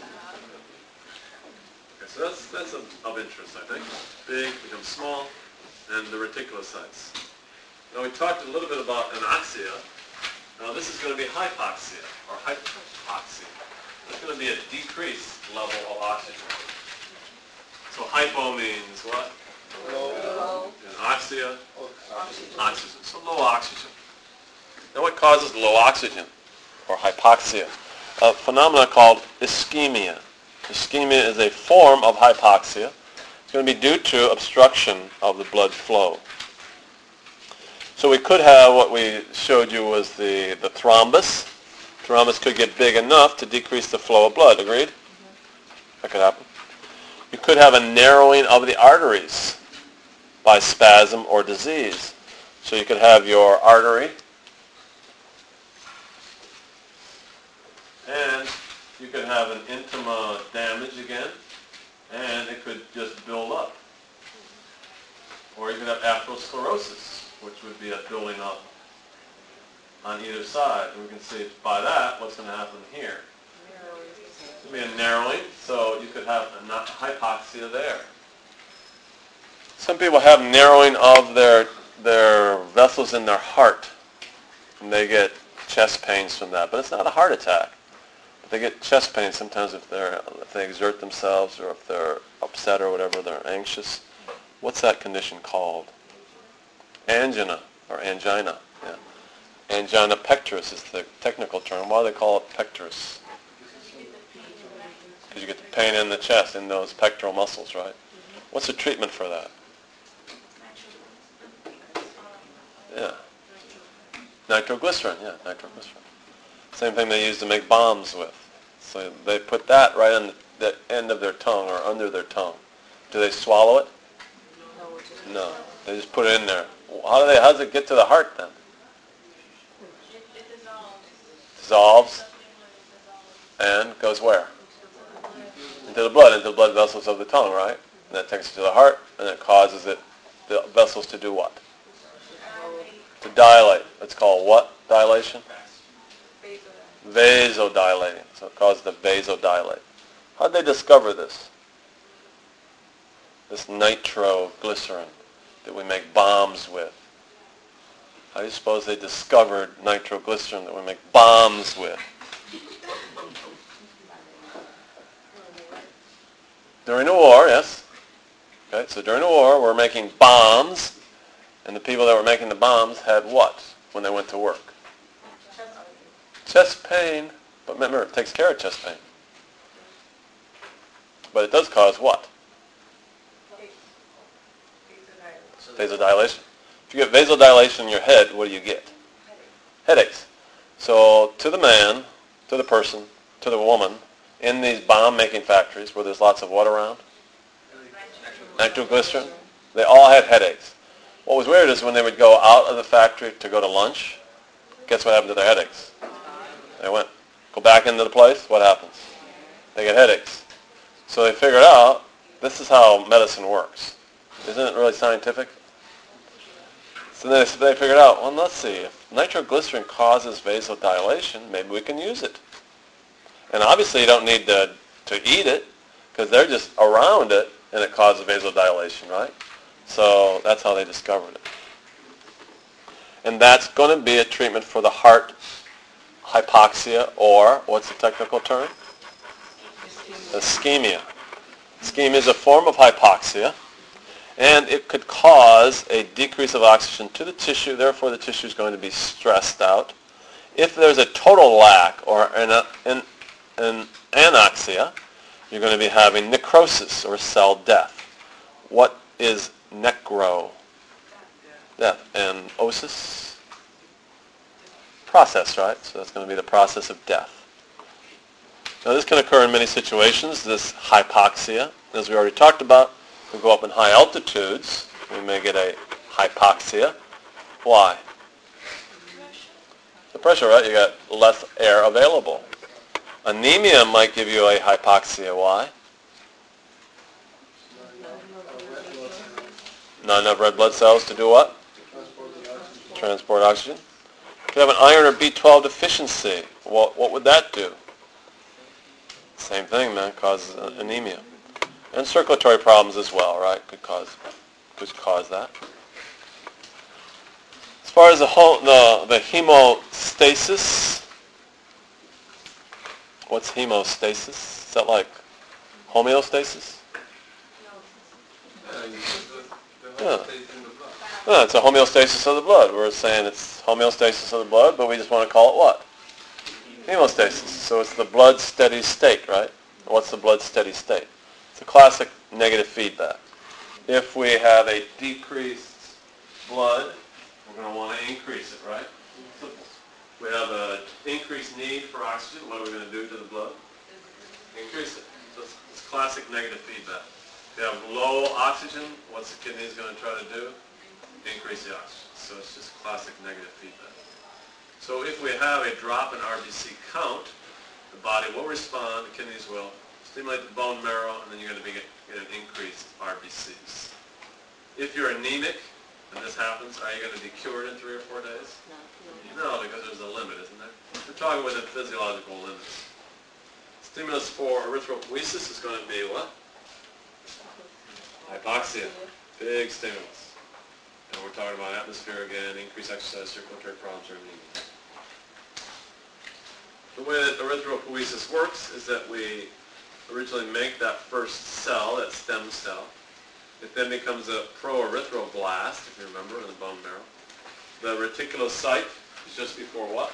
Okay, so that's of interest, I think. Big becomes small, and the reticulocytes. Now we talked a little bit about anoxia. Now this is going to be hypoxia, or hypoxia. It's going to be a decreased level of oxygen. So hypo means what? Low. And oxia? Oxygen. So low oxygen. Now what causes low oxygen, or hypoxia? A phenomenon called ischemia. Ischemia is a form of hypoxia. It's going to be due to obstruction of the blood flow. So we could have what we showed you was the thrombus. Thrombus could get big enough to decrease the flow of blood. Agreed? That could happen. You could have a narrowing of the arteries by spasm or disease. So you could have your artery, and you could have an intima damage again, and it could just build up. Or you could have atherosclerosis, which would be a building up on either side. And we can see by that what's going to happen here. It would be a narrowing, so you could have a hypoxia there. Some people have narrowing of their vessels in their heart, and they get chest pains from that. But it's not a heart attack. But they get chest pains sometimes if they exert themselves, or if they're upset or whatever, they're anxious. What's that condition called? Angina or angina. Yeah. Angina pectoris is the technical term. Why do they call it pectoris? Because you get the pain in the chest, in those pectoral muscles, right? What's the treatment for that? Yeah. Nitroglycerin, nitroglycerin. Same thing they use to make bombs with. So they put that right on the end of their tongue or under their tongue. Do they swallow it? No. They just put it in there. How does it get to the heart then? It dissolves. Dissolves and goes where? Into the blood vessels of the tongue, right? And that takes it to the heart, and it causes the vessels to do what? To dilate. It's called what dilation? Vasodilating. So it causes the vasodilate. How did they discover this? This nitroglycerin that we make bombs with. How do you suppose they discovered nitroglycerin that we make bombs with? During the war, yes. Okay, so during the war, we're making bombs, and the people that were making the bombs had what when they went to work? Chest pain. But remember, it takes care of chest pain. But it does cause what? Vasodilation. If you get vasodilation in your head, what do you get? Headaches. So to the man, to the person, to the woman, in these bomb-making factories where there's lots of what around? Nitroglycerin. They all had headaches. What was weird is when they would go out of the factory to go to lunch, guess what happened to their headaches? They go back into the place, what happens? They get headaches. So they figured out, this is how medicine works. Isn't it really scientific? So then they figured out, well, let's see, if nitroglycerin causes vasodilation, maybe we can use it. And obviously you don't need to eat it, because they're just around it, and it causes vasodilation, right? So that's how they discovered it. And that's going to be a treatment for the heart hypoxia, or, what's the technical term? Ischemia. Ischemia is a form of hypoxia, and it could cause a decrease of oxygen to the tissue, therefore the tissue is going to be stressed out. If there's a total lack, or an anoxia, you're going to be having necrosis, or cell death. What is necro? Death. And osis? Process, right? So that's going to be the process of death. Now this can occur in many situations, this hypoxia. As we already talked about, if we go up in high altitudes, we may get a hypoxia. Why? The pressure, right? You got less air available. Anemia might give you a hypoxia. Why? Not enough red blood cells to do what? Transport oxygen. If you have an iron or B12 deficiency, what would that do? Same thing, man. Causes anemia. And circulatory problems as well, right? Could cause that. As far as the hemostasis, what's hemostasis? Is that like homeostasis? Yeah. Yeah, it's a homeostasis of the blood. We're saying it's homeostasis of the blood, but we just want to call it what? Hemostasis. So it's the blood steady state, right? What's the blood steady state? It's a classic negative feedback. If we have a decreased blood, we're going to want to increase it, right? Simple. We have an increased need for oxygen. What are we going to do to the blood? Increase it. So it's classic negative feedback. If you have low oxygen, what's the kidneys going to try to do? Increase the oxygen. So it's just classic negative feedback. So if we have a drop in RBC count, the body will respond, the kidneys will stimulate the bone marrow, and then you're going to get an increased RBCs. If you're anemic, and this happens, are you going to be cured in 3 or 4 days? No, because there's a limit, isn't there? We're talking within physiological limits. Stimulus for erythropoiesis is going to be what? Hypoxia. Big stimulus. And we're talking about atmosphere again, increased exercise, circulatory problems, or anemia. The way that erythropoiesis works is that we originally make that first cell, that stem cell. It then becomes a proerythroblast, if you remember, in the bone marrow. The reticulocyte is just before what?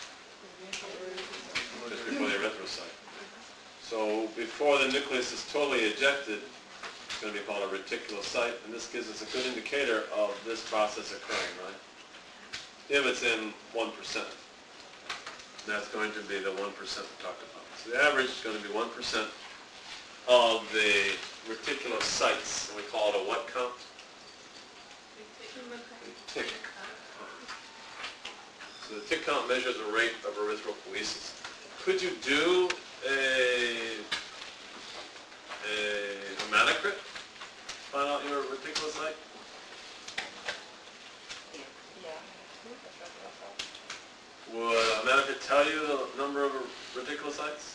Just before the erythrocyte. So before the nucleus is totally ejected, it's going to be called a reticulocyte, and this gives us a good indicator of this process occurring, right? If it's in 1%. That's going to be the 1% we talked about. So the average is going to be 1% of the reticulocytes, and we call it a what count? A tick. So the tick count measures the rate of erythropoiesis. Could you do a hematocrit? Find out your reticulocyte? Would a hematocrit tell you the number of reticulocytes?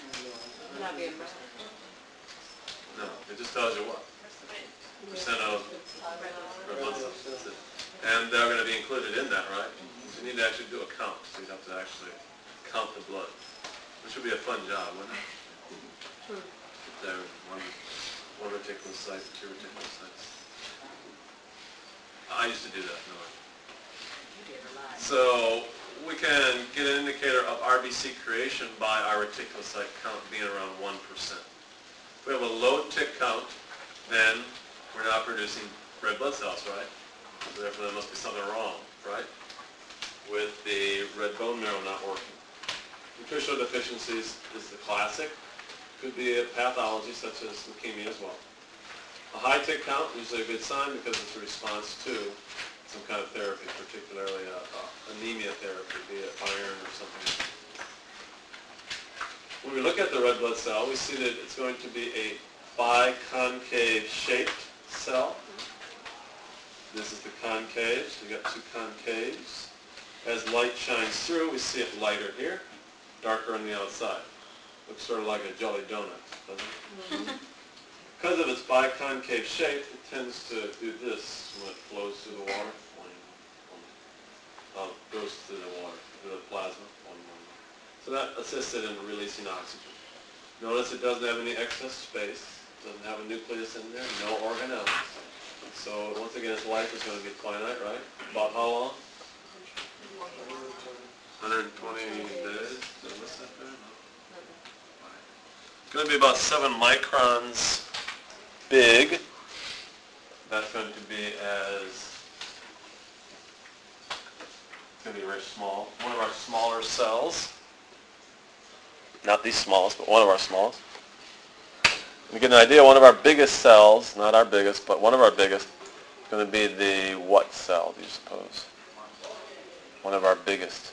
No, it just tells you what? Percent of red blood cells. That's it. And they're going to be included in that, right? So you need to actually do a count. So you'd have to actually count the blood. Which would be a fun job, wouldn't it? There, one reticulocyte, 2 reticulocytes. I used to do that, no. So we can get an indicator of RBC creation by our reticulocyte count being around 1%. If we have a low tick count, then we're not producing red blood cells, right? So therefore there must be something wrong, right? With the red bone marrow not working. Nutritional deficiencies is the classic. Could be a pathology such as leukemia as well. A high tick count, usually a good sign because it's a response to some kind of therapy, particularly anemia therapy, be it iron or something. When we look at the red blood cell, we see that it's going to be a biconcave shaped cell. This is the concave, so you got 2 concaves. As light shines through, we see it lighter here, darker on the outside. Looks sort of like a jelly donut, doesn't it? Because of its biconcave shape, it tends to do this when it flows through the water. Goes through the water, through the plasma. So that assists it in releasing oxygen. Notice it doesn't have any excess space. Doesn't have a nucleus in there, no organelles. So once again, its life is going to be finite, right? About how long? 120 days. Did I miss that there? No. It's going to be about 7 microns big. That's going to be it's going to be very small. One of our smaller cells. Not the smallest, but one of our smallest. To get an idea, one of our biggest cells, not our biggest, but one of our biggest, is going to be the what cell, do you suppose? One of our biggest.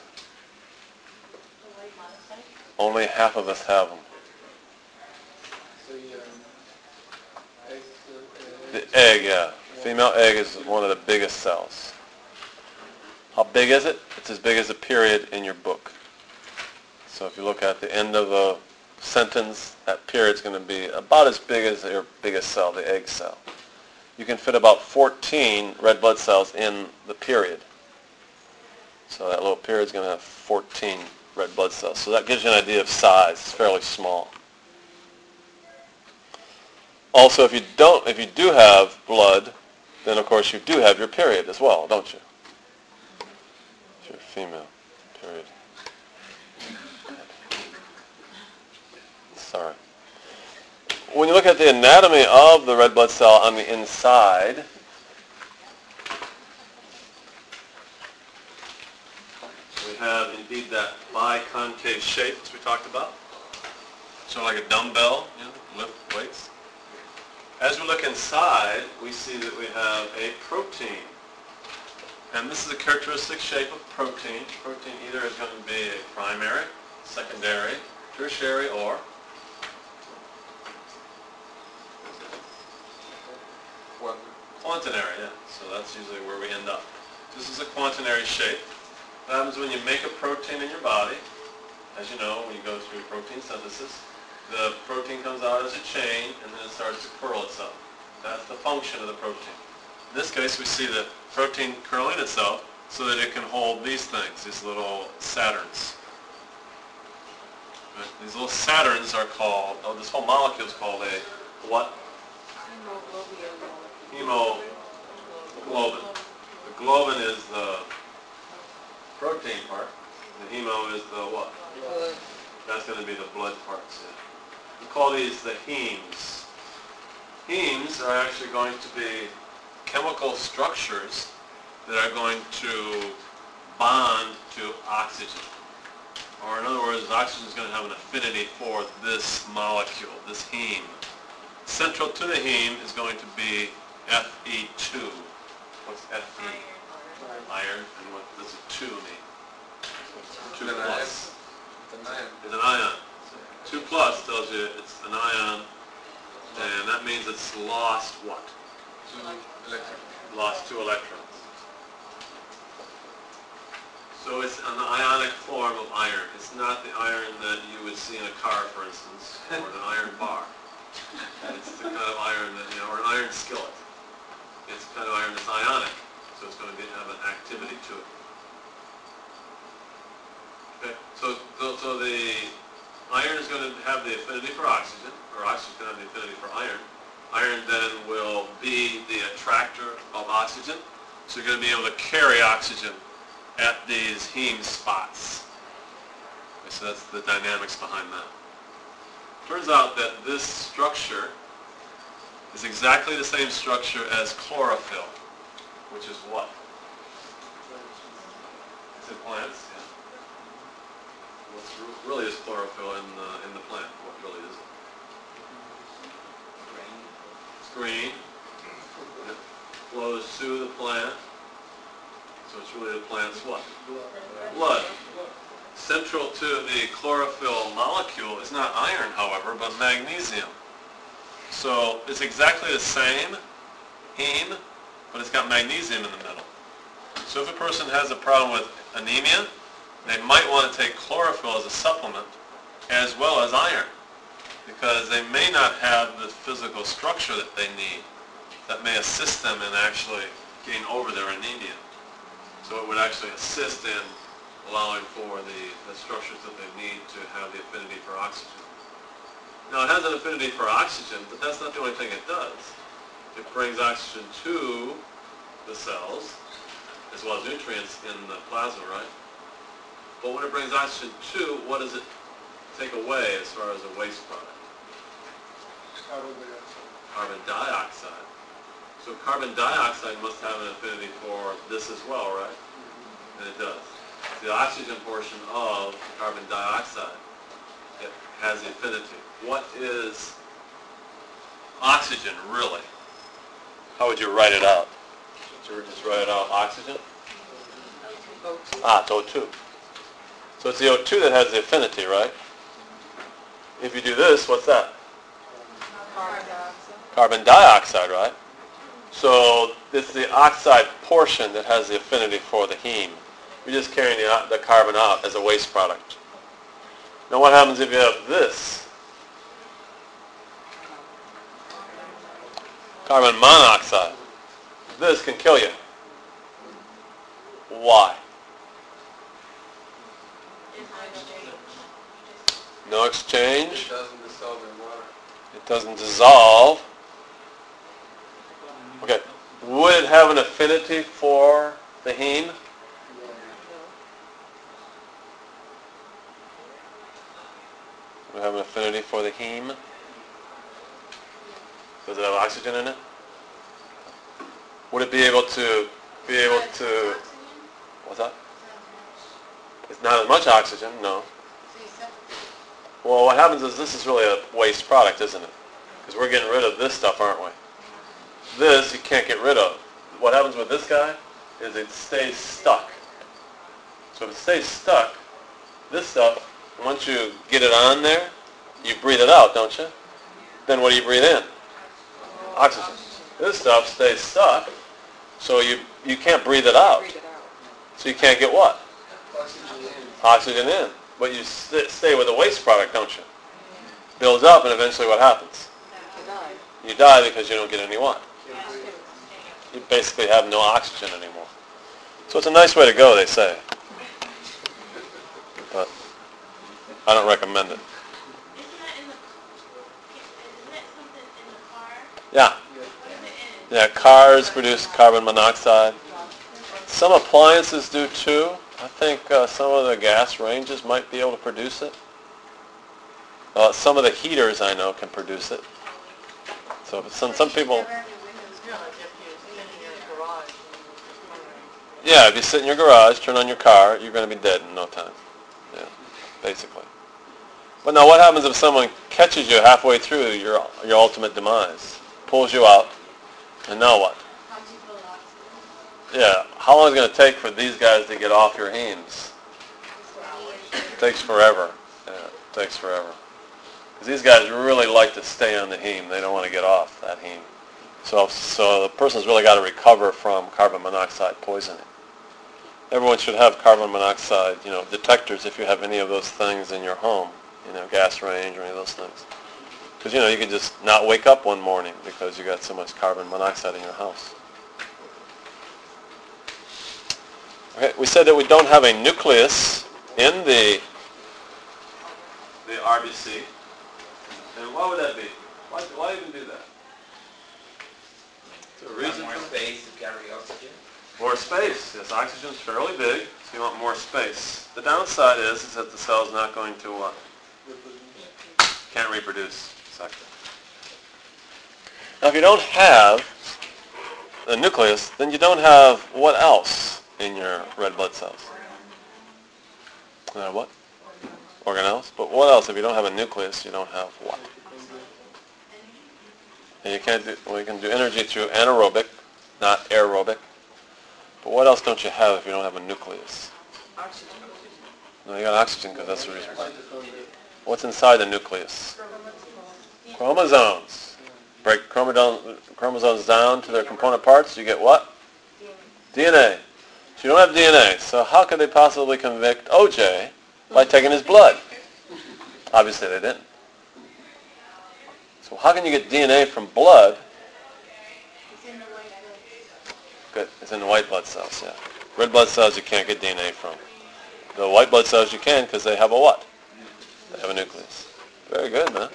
Only half of us have them. The egg, yeah. Female egg is one of the biggest cells. How big is it? It's as big as a period in your book. So if you look at the end of a sentence, that period's going to be about as big as your biggest cell, the egg cell. You can fit about 14 red blood cells in the period. So that little period's going to have 14 red blood cells. So that gives you an idea of size. It's fairly small. Also, if you do have blood, then of course you do have your period as well, don't you? If you're female, period. Sorry. When you look at the anatomy of the red blood cell on the inside, we have indeed that biconcave shape as we talked about. So like a dumbbell, lift weights. As we look inside, we see that we have a protein. And this is a characteristic shape of protein. Protein either is going to be a primary, secondary, tertiary, or quaternary, yeah. So that's usually where we end up. This is a quaternary shape. What happens when you make a protein in your body? As you know, when you go through protein synthesis, the protein comes out as a chain and then it starts to curl itself. That's the function of the protein. In this case, we see the protein curling itself so that it can hold these things, these little Saturns. Right? These little Saturns are called, this whole molecule is called a what? Hemoglobin. The globin is the protein part. The hemo is the what? Blood. That's going to be the blood parts. Yeah. We call these the hemes. Hemes are actually going to be chemical structures that are going to bond to oxygen. Or in other words, oxygen is going to have an affinity for this molecule, this heme. Central to the heme is going to be Fe2. What's Fe? Iron. And what does a 2 mean? 2 Then plus. It's an iron. It's an ion. 2 plus tells you it's an ion, and that means it's lost what? 2 electrons. Lost 2 electrons. So it's an ionic form of iron. It's not the iron that you would see in a car, for instance, or an iron bar. It's the kind of iron that, or an iron skillet. It's the kind of iron that's ionic, so it's going to have an activity to it. Okay, so the iron is going to have the affinity for oxygen, or oxygen is going to have the affinity for iron. Iron then will be the attractor of oxygen, so you're going to be able to carry oxygen at these heme spots. Okay, so that's the dynamics behind that. Turns out that this structure is exactly the same structure as chlorophyll, which is what? It's in plants, yeah. What's really is chlorophyll in the plant? What really is it? It's green. It flows through the plant. So it's really the plant's what? Blood. Central to the chlorophyll molecule is not iron, however, but magnesium. So it's exactly the same heme, but it's got magnesium in the middle. So if a person has a problem with anemia, they might want to take chlorophyll as a supplement as well as iron, because they may not have the physical structure that they need that may assist them in actually getting over their anemia. So it would actually assist in allowing for the structures that they need to have the affinity for oxygen. Now it has an affinity for oxygen, but that's not the only thing it does. It brings oxygen to the cells, as well as nutrients in the plasma, right? But when it brings oxygen to, what does it take away as far as a waste product? Carbon dioxide. So carbon dioxide must have an affinity for this as well, right? And it does. The oxygen portion of carbon dioxide, it has the affinity. What is oxygen really? How would you write it out? Should we just write it out oxygen? It's O2. So it's the O2 that has the affinity, right? If you do this, what's that? Carbon dioxide. Carbon dioxide, right? So it's the oxide portion that has the affinity for the heme. You're just carrying the carbon out as a waste product. Now what happens if you have this? Carbon monoxide. This can kill you. Why? No exchange. It doesn't dissolve in water. It doesn't dissolve. Okay. Would it have an affinity for the heme? Would it have an affinity for the heme? Does it have oxygen in it? Would it be able to what's that? It's not as much oxygen, no. Well, what happens is this is really a waste product, isn't it? Because we're getting rid of this stuff, aren't we? This you can't get rid of. What happens with this guy is it stays stuck. So if it stays stuck, this stuff, once you get it on there, you breathe it out, don't you? Then what do you breathe in? Oxygen. This stuff stays stuck, so you can't breathe it out. So you can't get what? Oxygen in. But you stay with a waste product, don't you? Builds up, and eventually what happens? You die because you don't get any what? You basically have no oxygen anymore. So it's a nice way to go, they say. But I don't recommend it. Isn't that something in the car? Yeah. What is it in? Yeah, cars produce carbon monoxide. Some appliances do too. I think some of the gas ranges might be able to produce it. Some of the heaters I know can produce it. So some people, Yeah, like if you sit in your garage and you're just wondering. yeah, if you sit in your garage, turn on your car, you're going to be dead in no time. Yeah, basically. But now what happens if someone catches you halfway through your ultimate demise, pulls you out, and now what? How'd you feel oxygen? Yeah, how long is it going to take for these guys to get off your hemes? It takes forever. Yeah, it takes forever. Because these guys really like to stay on the heme. They don't want to get off that heme. So the person's really got to recover from carbon monoxide poisoning. Everyone should have carbon monoxide, detectors if you have any of those things in your home, gas range or any of those things. Because, you can just not wake up one morning because you got so much carbon monoxide in your house. Okay, we said that we don't have a nucleus in the RBC. And why would that be? Why even do that? Is there a reason More for that? space to carry oxygen. More space. Yes, oxygen's fairly big, so you want more space. The downside is that the cell's not going to what? Can't reproduce. Exactly. Now, if you don't have a nucleus, then you don't have what else in your red blood cells? What? Organelles? But what else? If you don't have a nucleus, you don't have what? And you can do energy through anaerobic, not aerobic. But what else don't you have if you don't have a nucleus? Oxygen. No, you got oxygen because that's the reason why. What's inside the nucleus? Chromosomes. Break chromosomes down to their component parts, you get what? DNA. So you don't have DNA. So how could they possibly convict OJ by taking his blood? Obviously they didn't. So how can you get DNA from blood? It's in the white blood. Good. It's in the white blood cells, yeah. Red blood cells you can't get DNA from. The white blood cells you can because they have a what? They have a nucleus. Very good, man.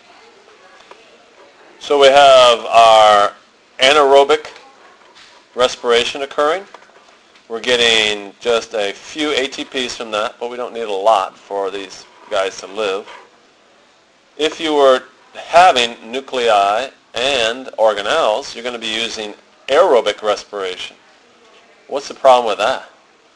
So we have our anaerobic respiration occurring. We're getting just a few ATPs from that, but we don't need a lot for these guys to live. If you were having nuclei and organelles, you're going to be using aerobic respiration. What's the problem with that?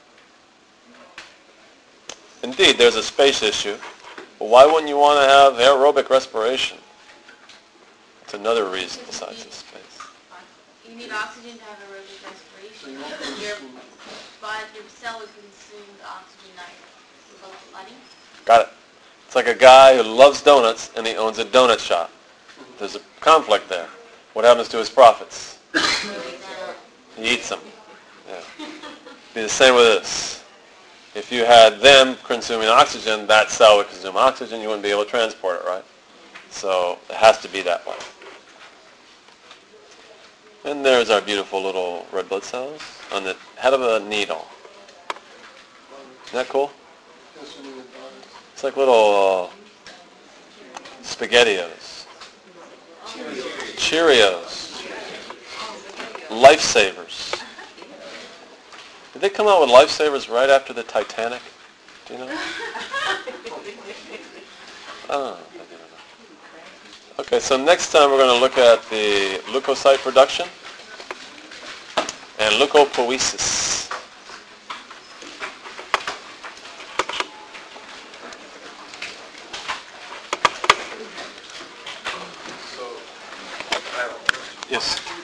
Indeed, there's a space issue. But why wouldn't you want to have aerobic respiration? It's another reason besides the space. You need oxygen to have aerobic respiration. Your cell would consume the oxygen that you're both letting. Got it. It's like a guy who loves donuts and he owns a donut shop. There's a conflict there. What happens to his profits? He eats them. Yeah. Be the same with this. If you had them consuming oxygen, that cell would consume oxygen. You wouldn't be able to transport it, right? So it has to be that way. And there's our beautiful little red blood cells on the head of a needle. Isn't that cool? It's like little SpaghettiOs. Cheerios. Lifesavers. Did they come out with Lifesavers right after the Titanic? Do you know? Oh, I don't know. Okay, so next time we're going to look at the leukocyte production and leukopoiesis. So, I have a question. Yes.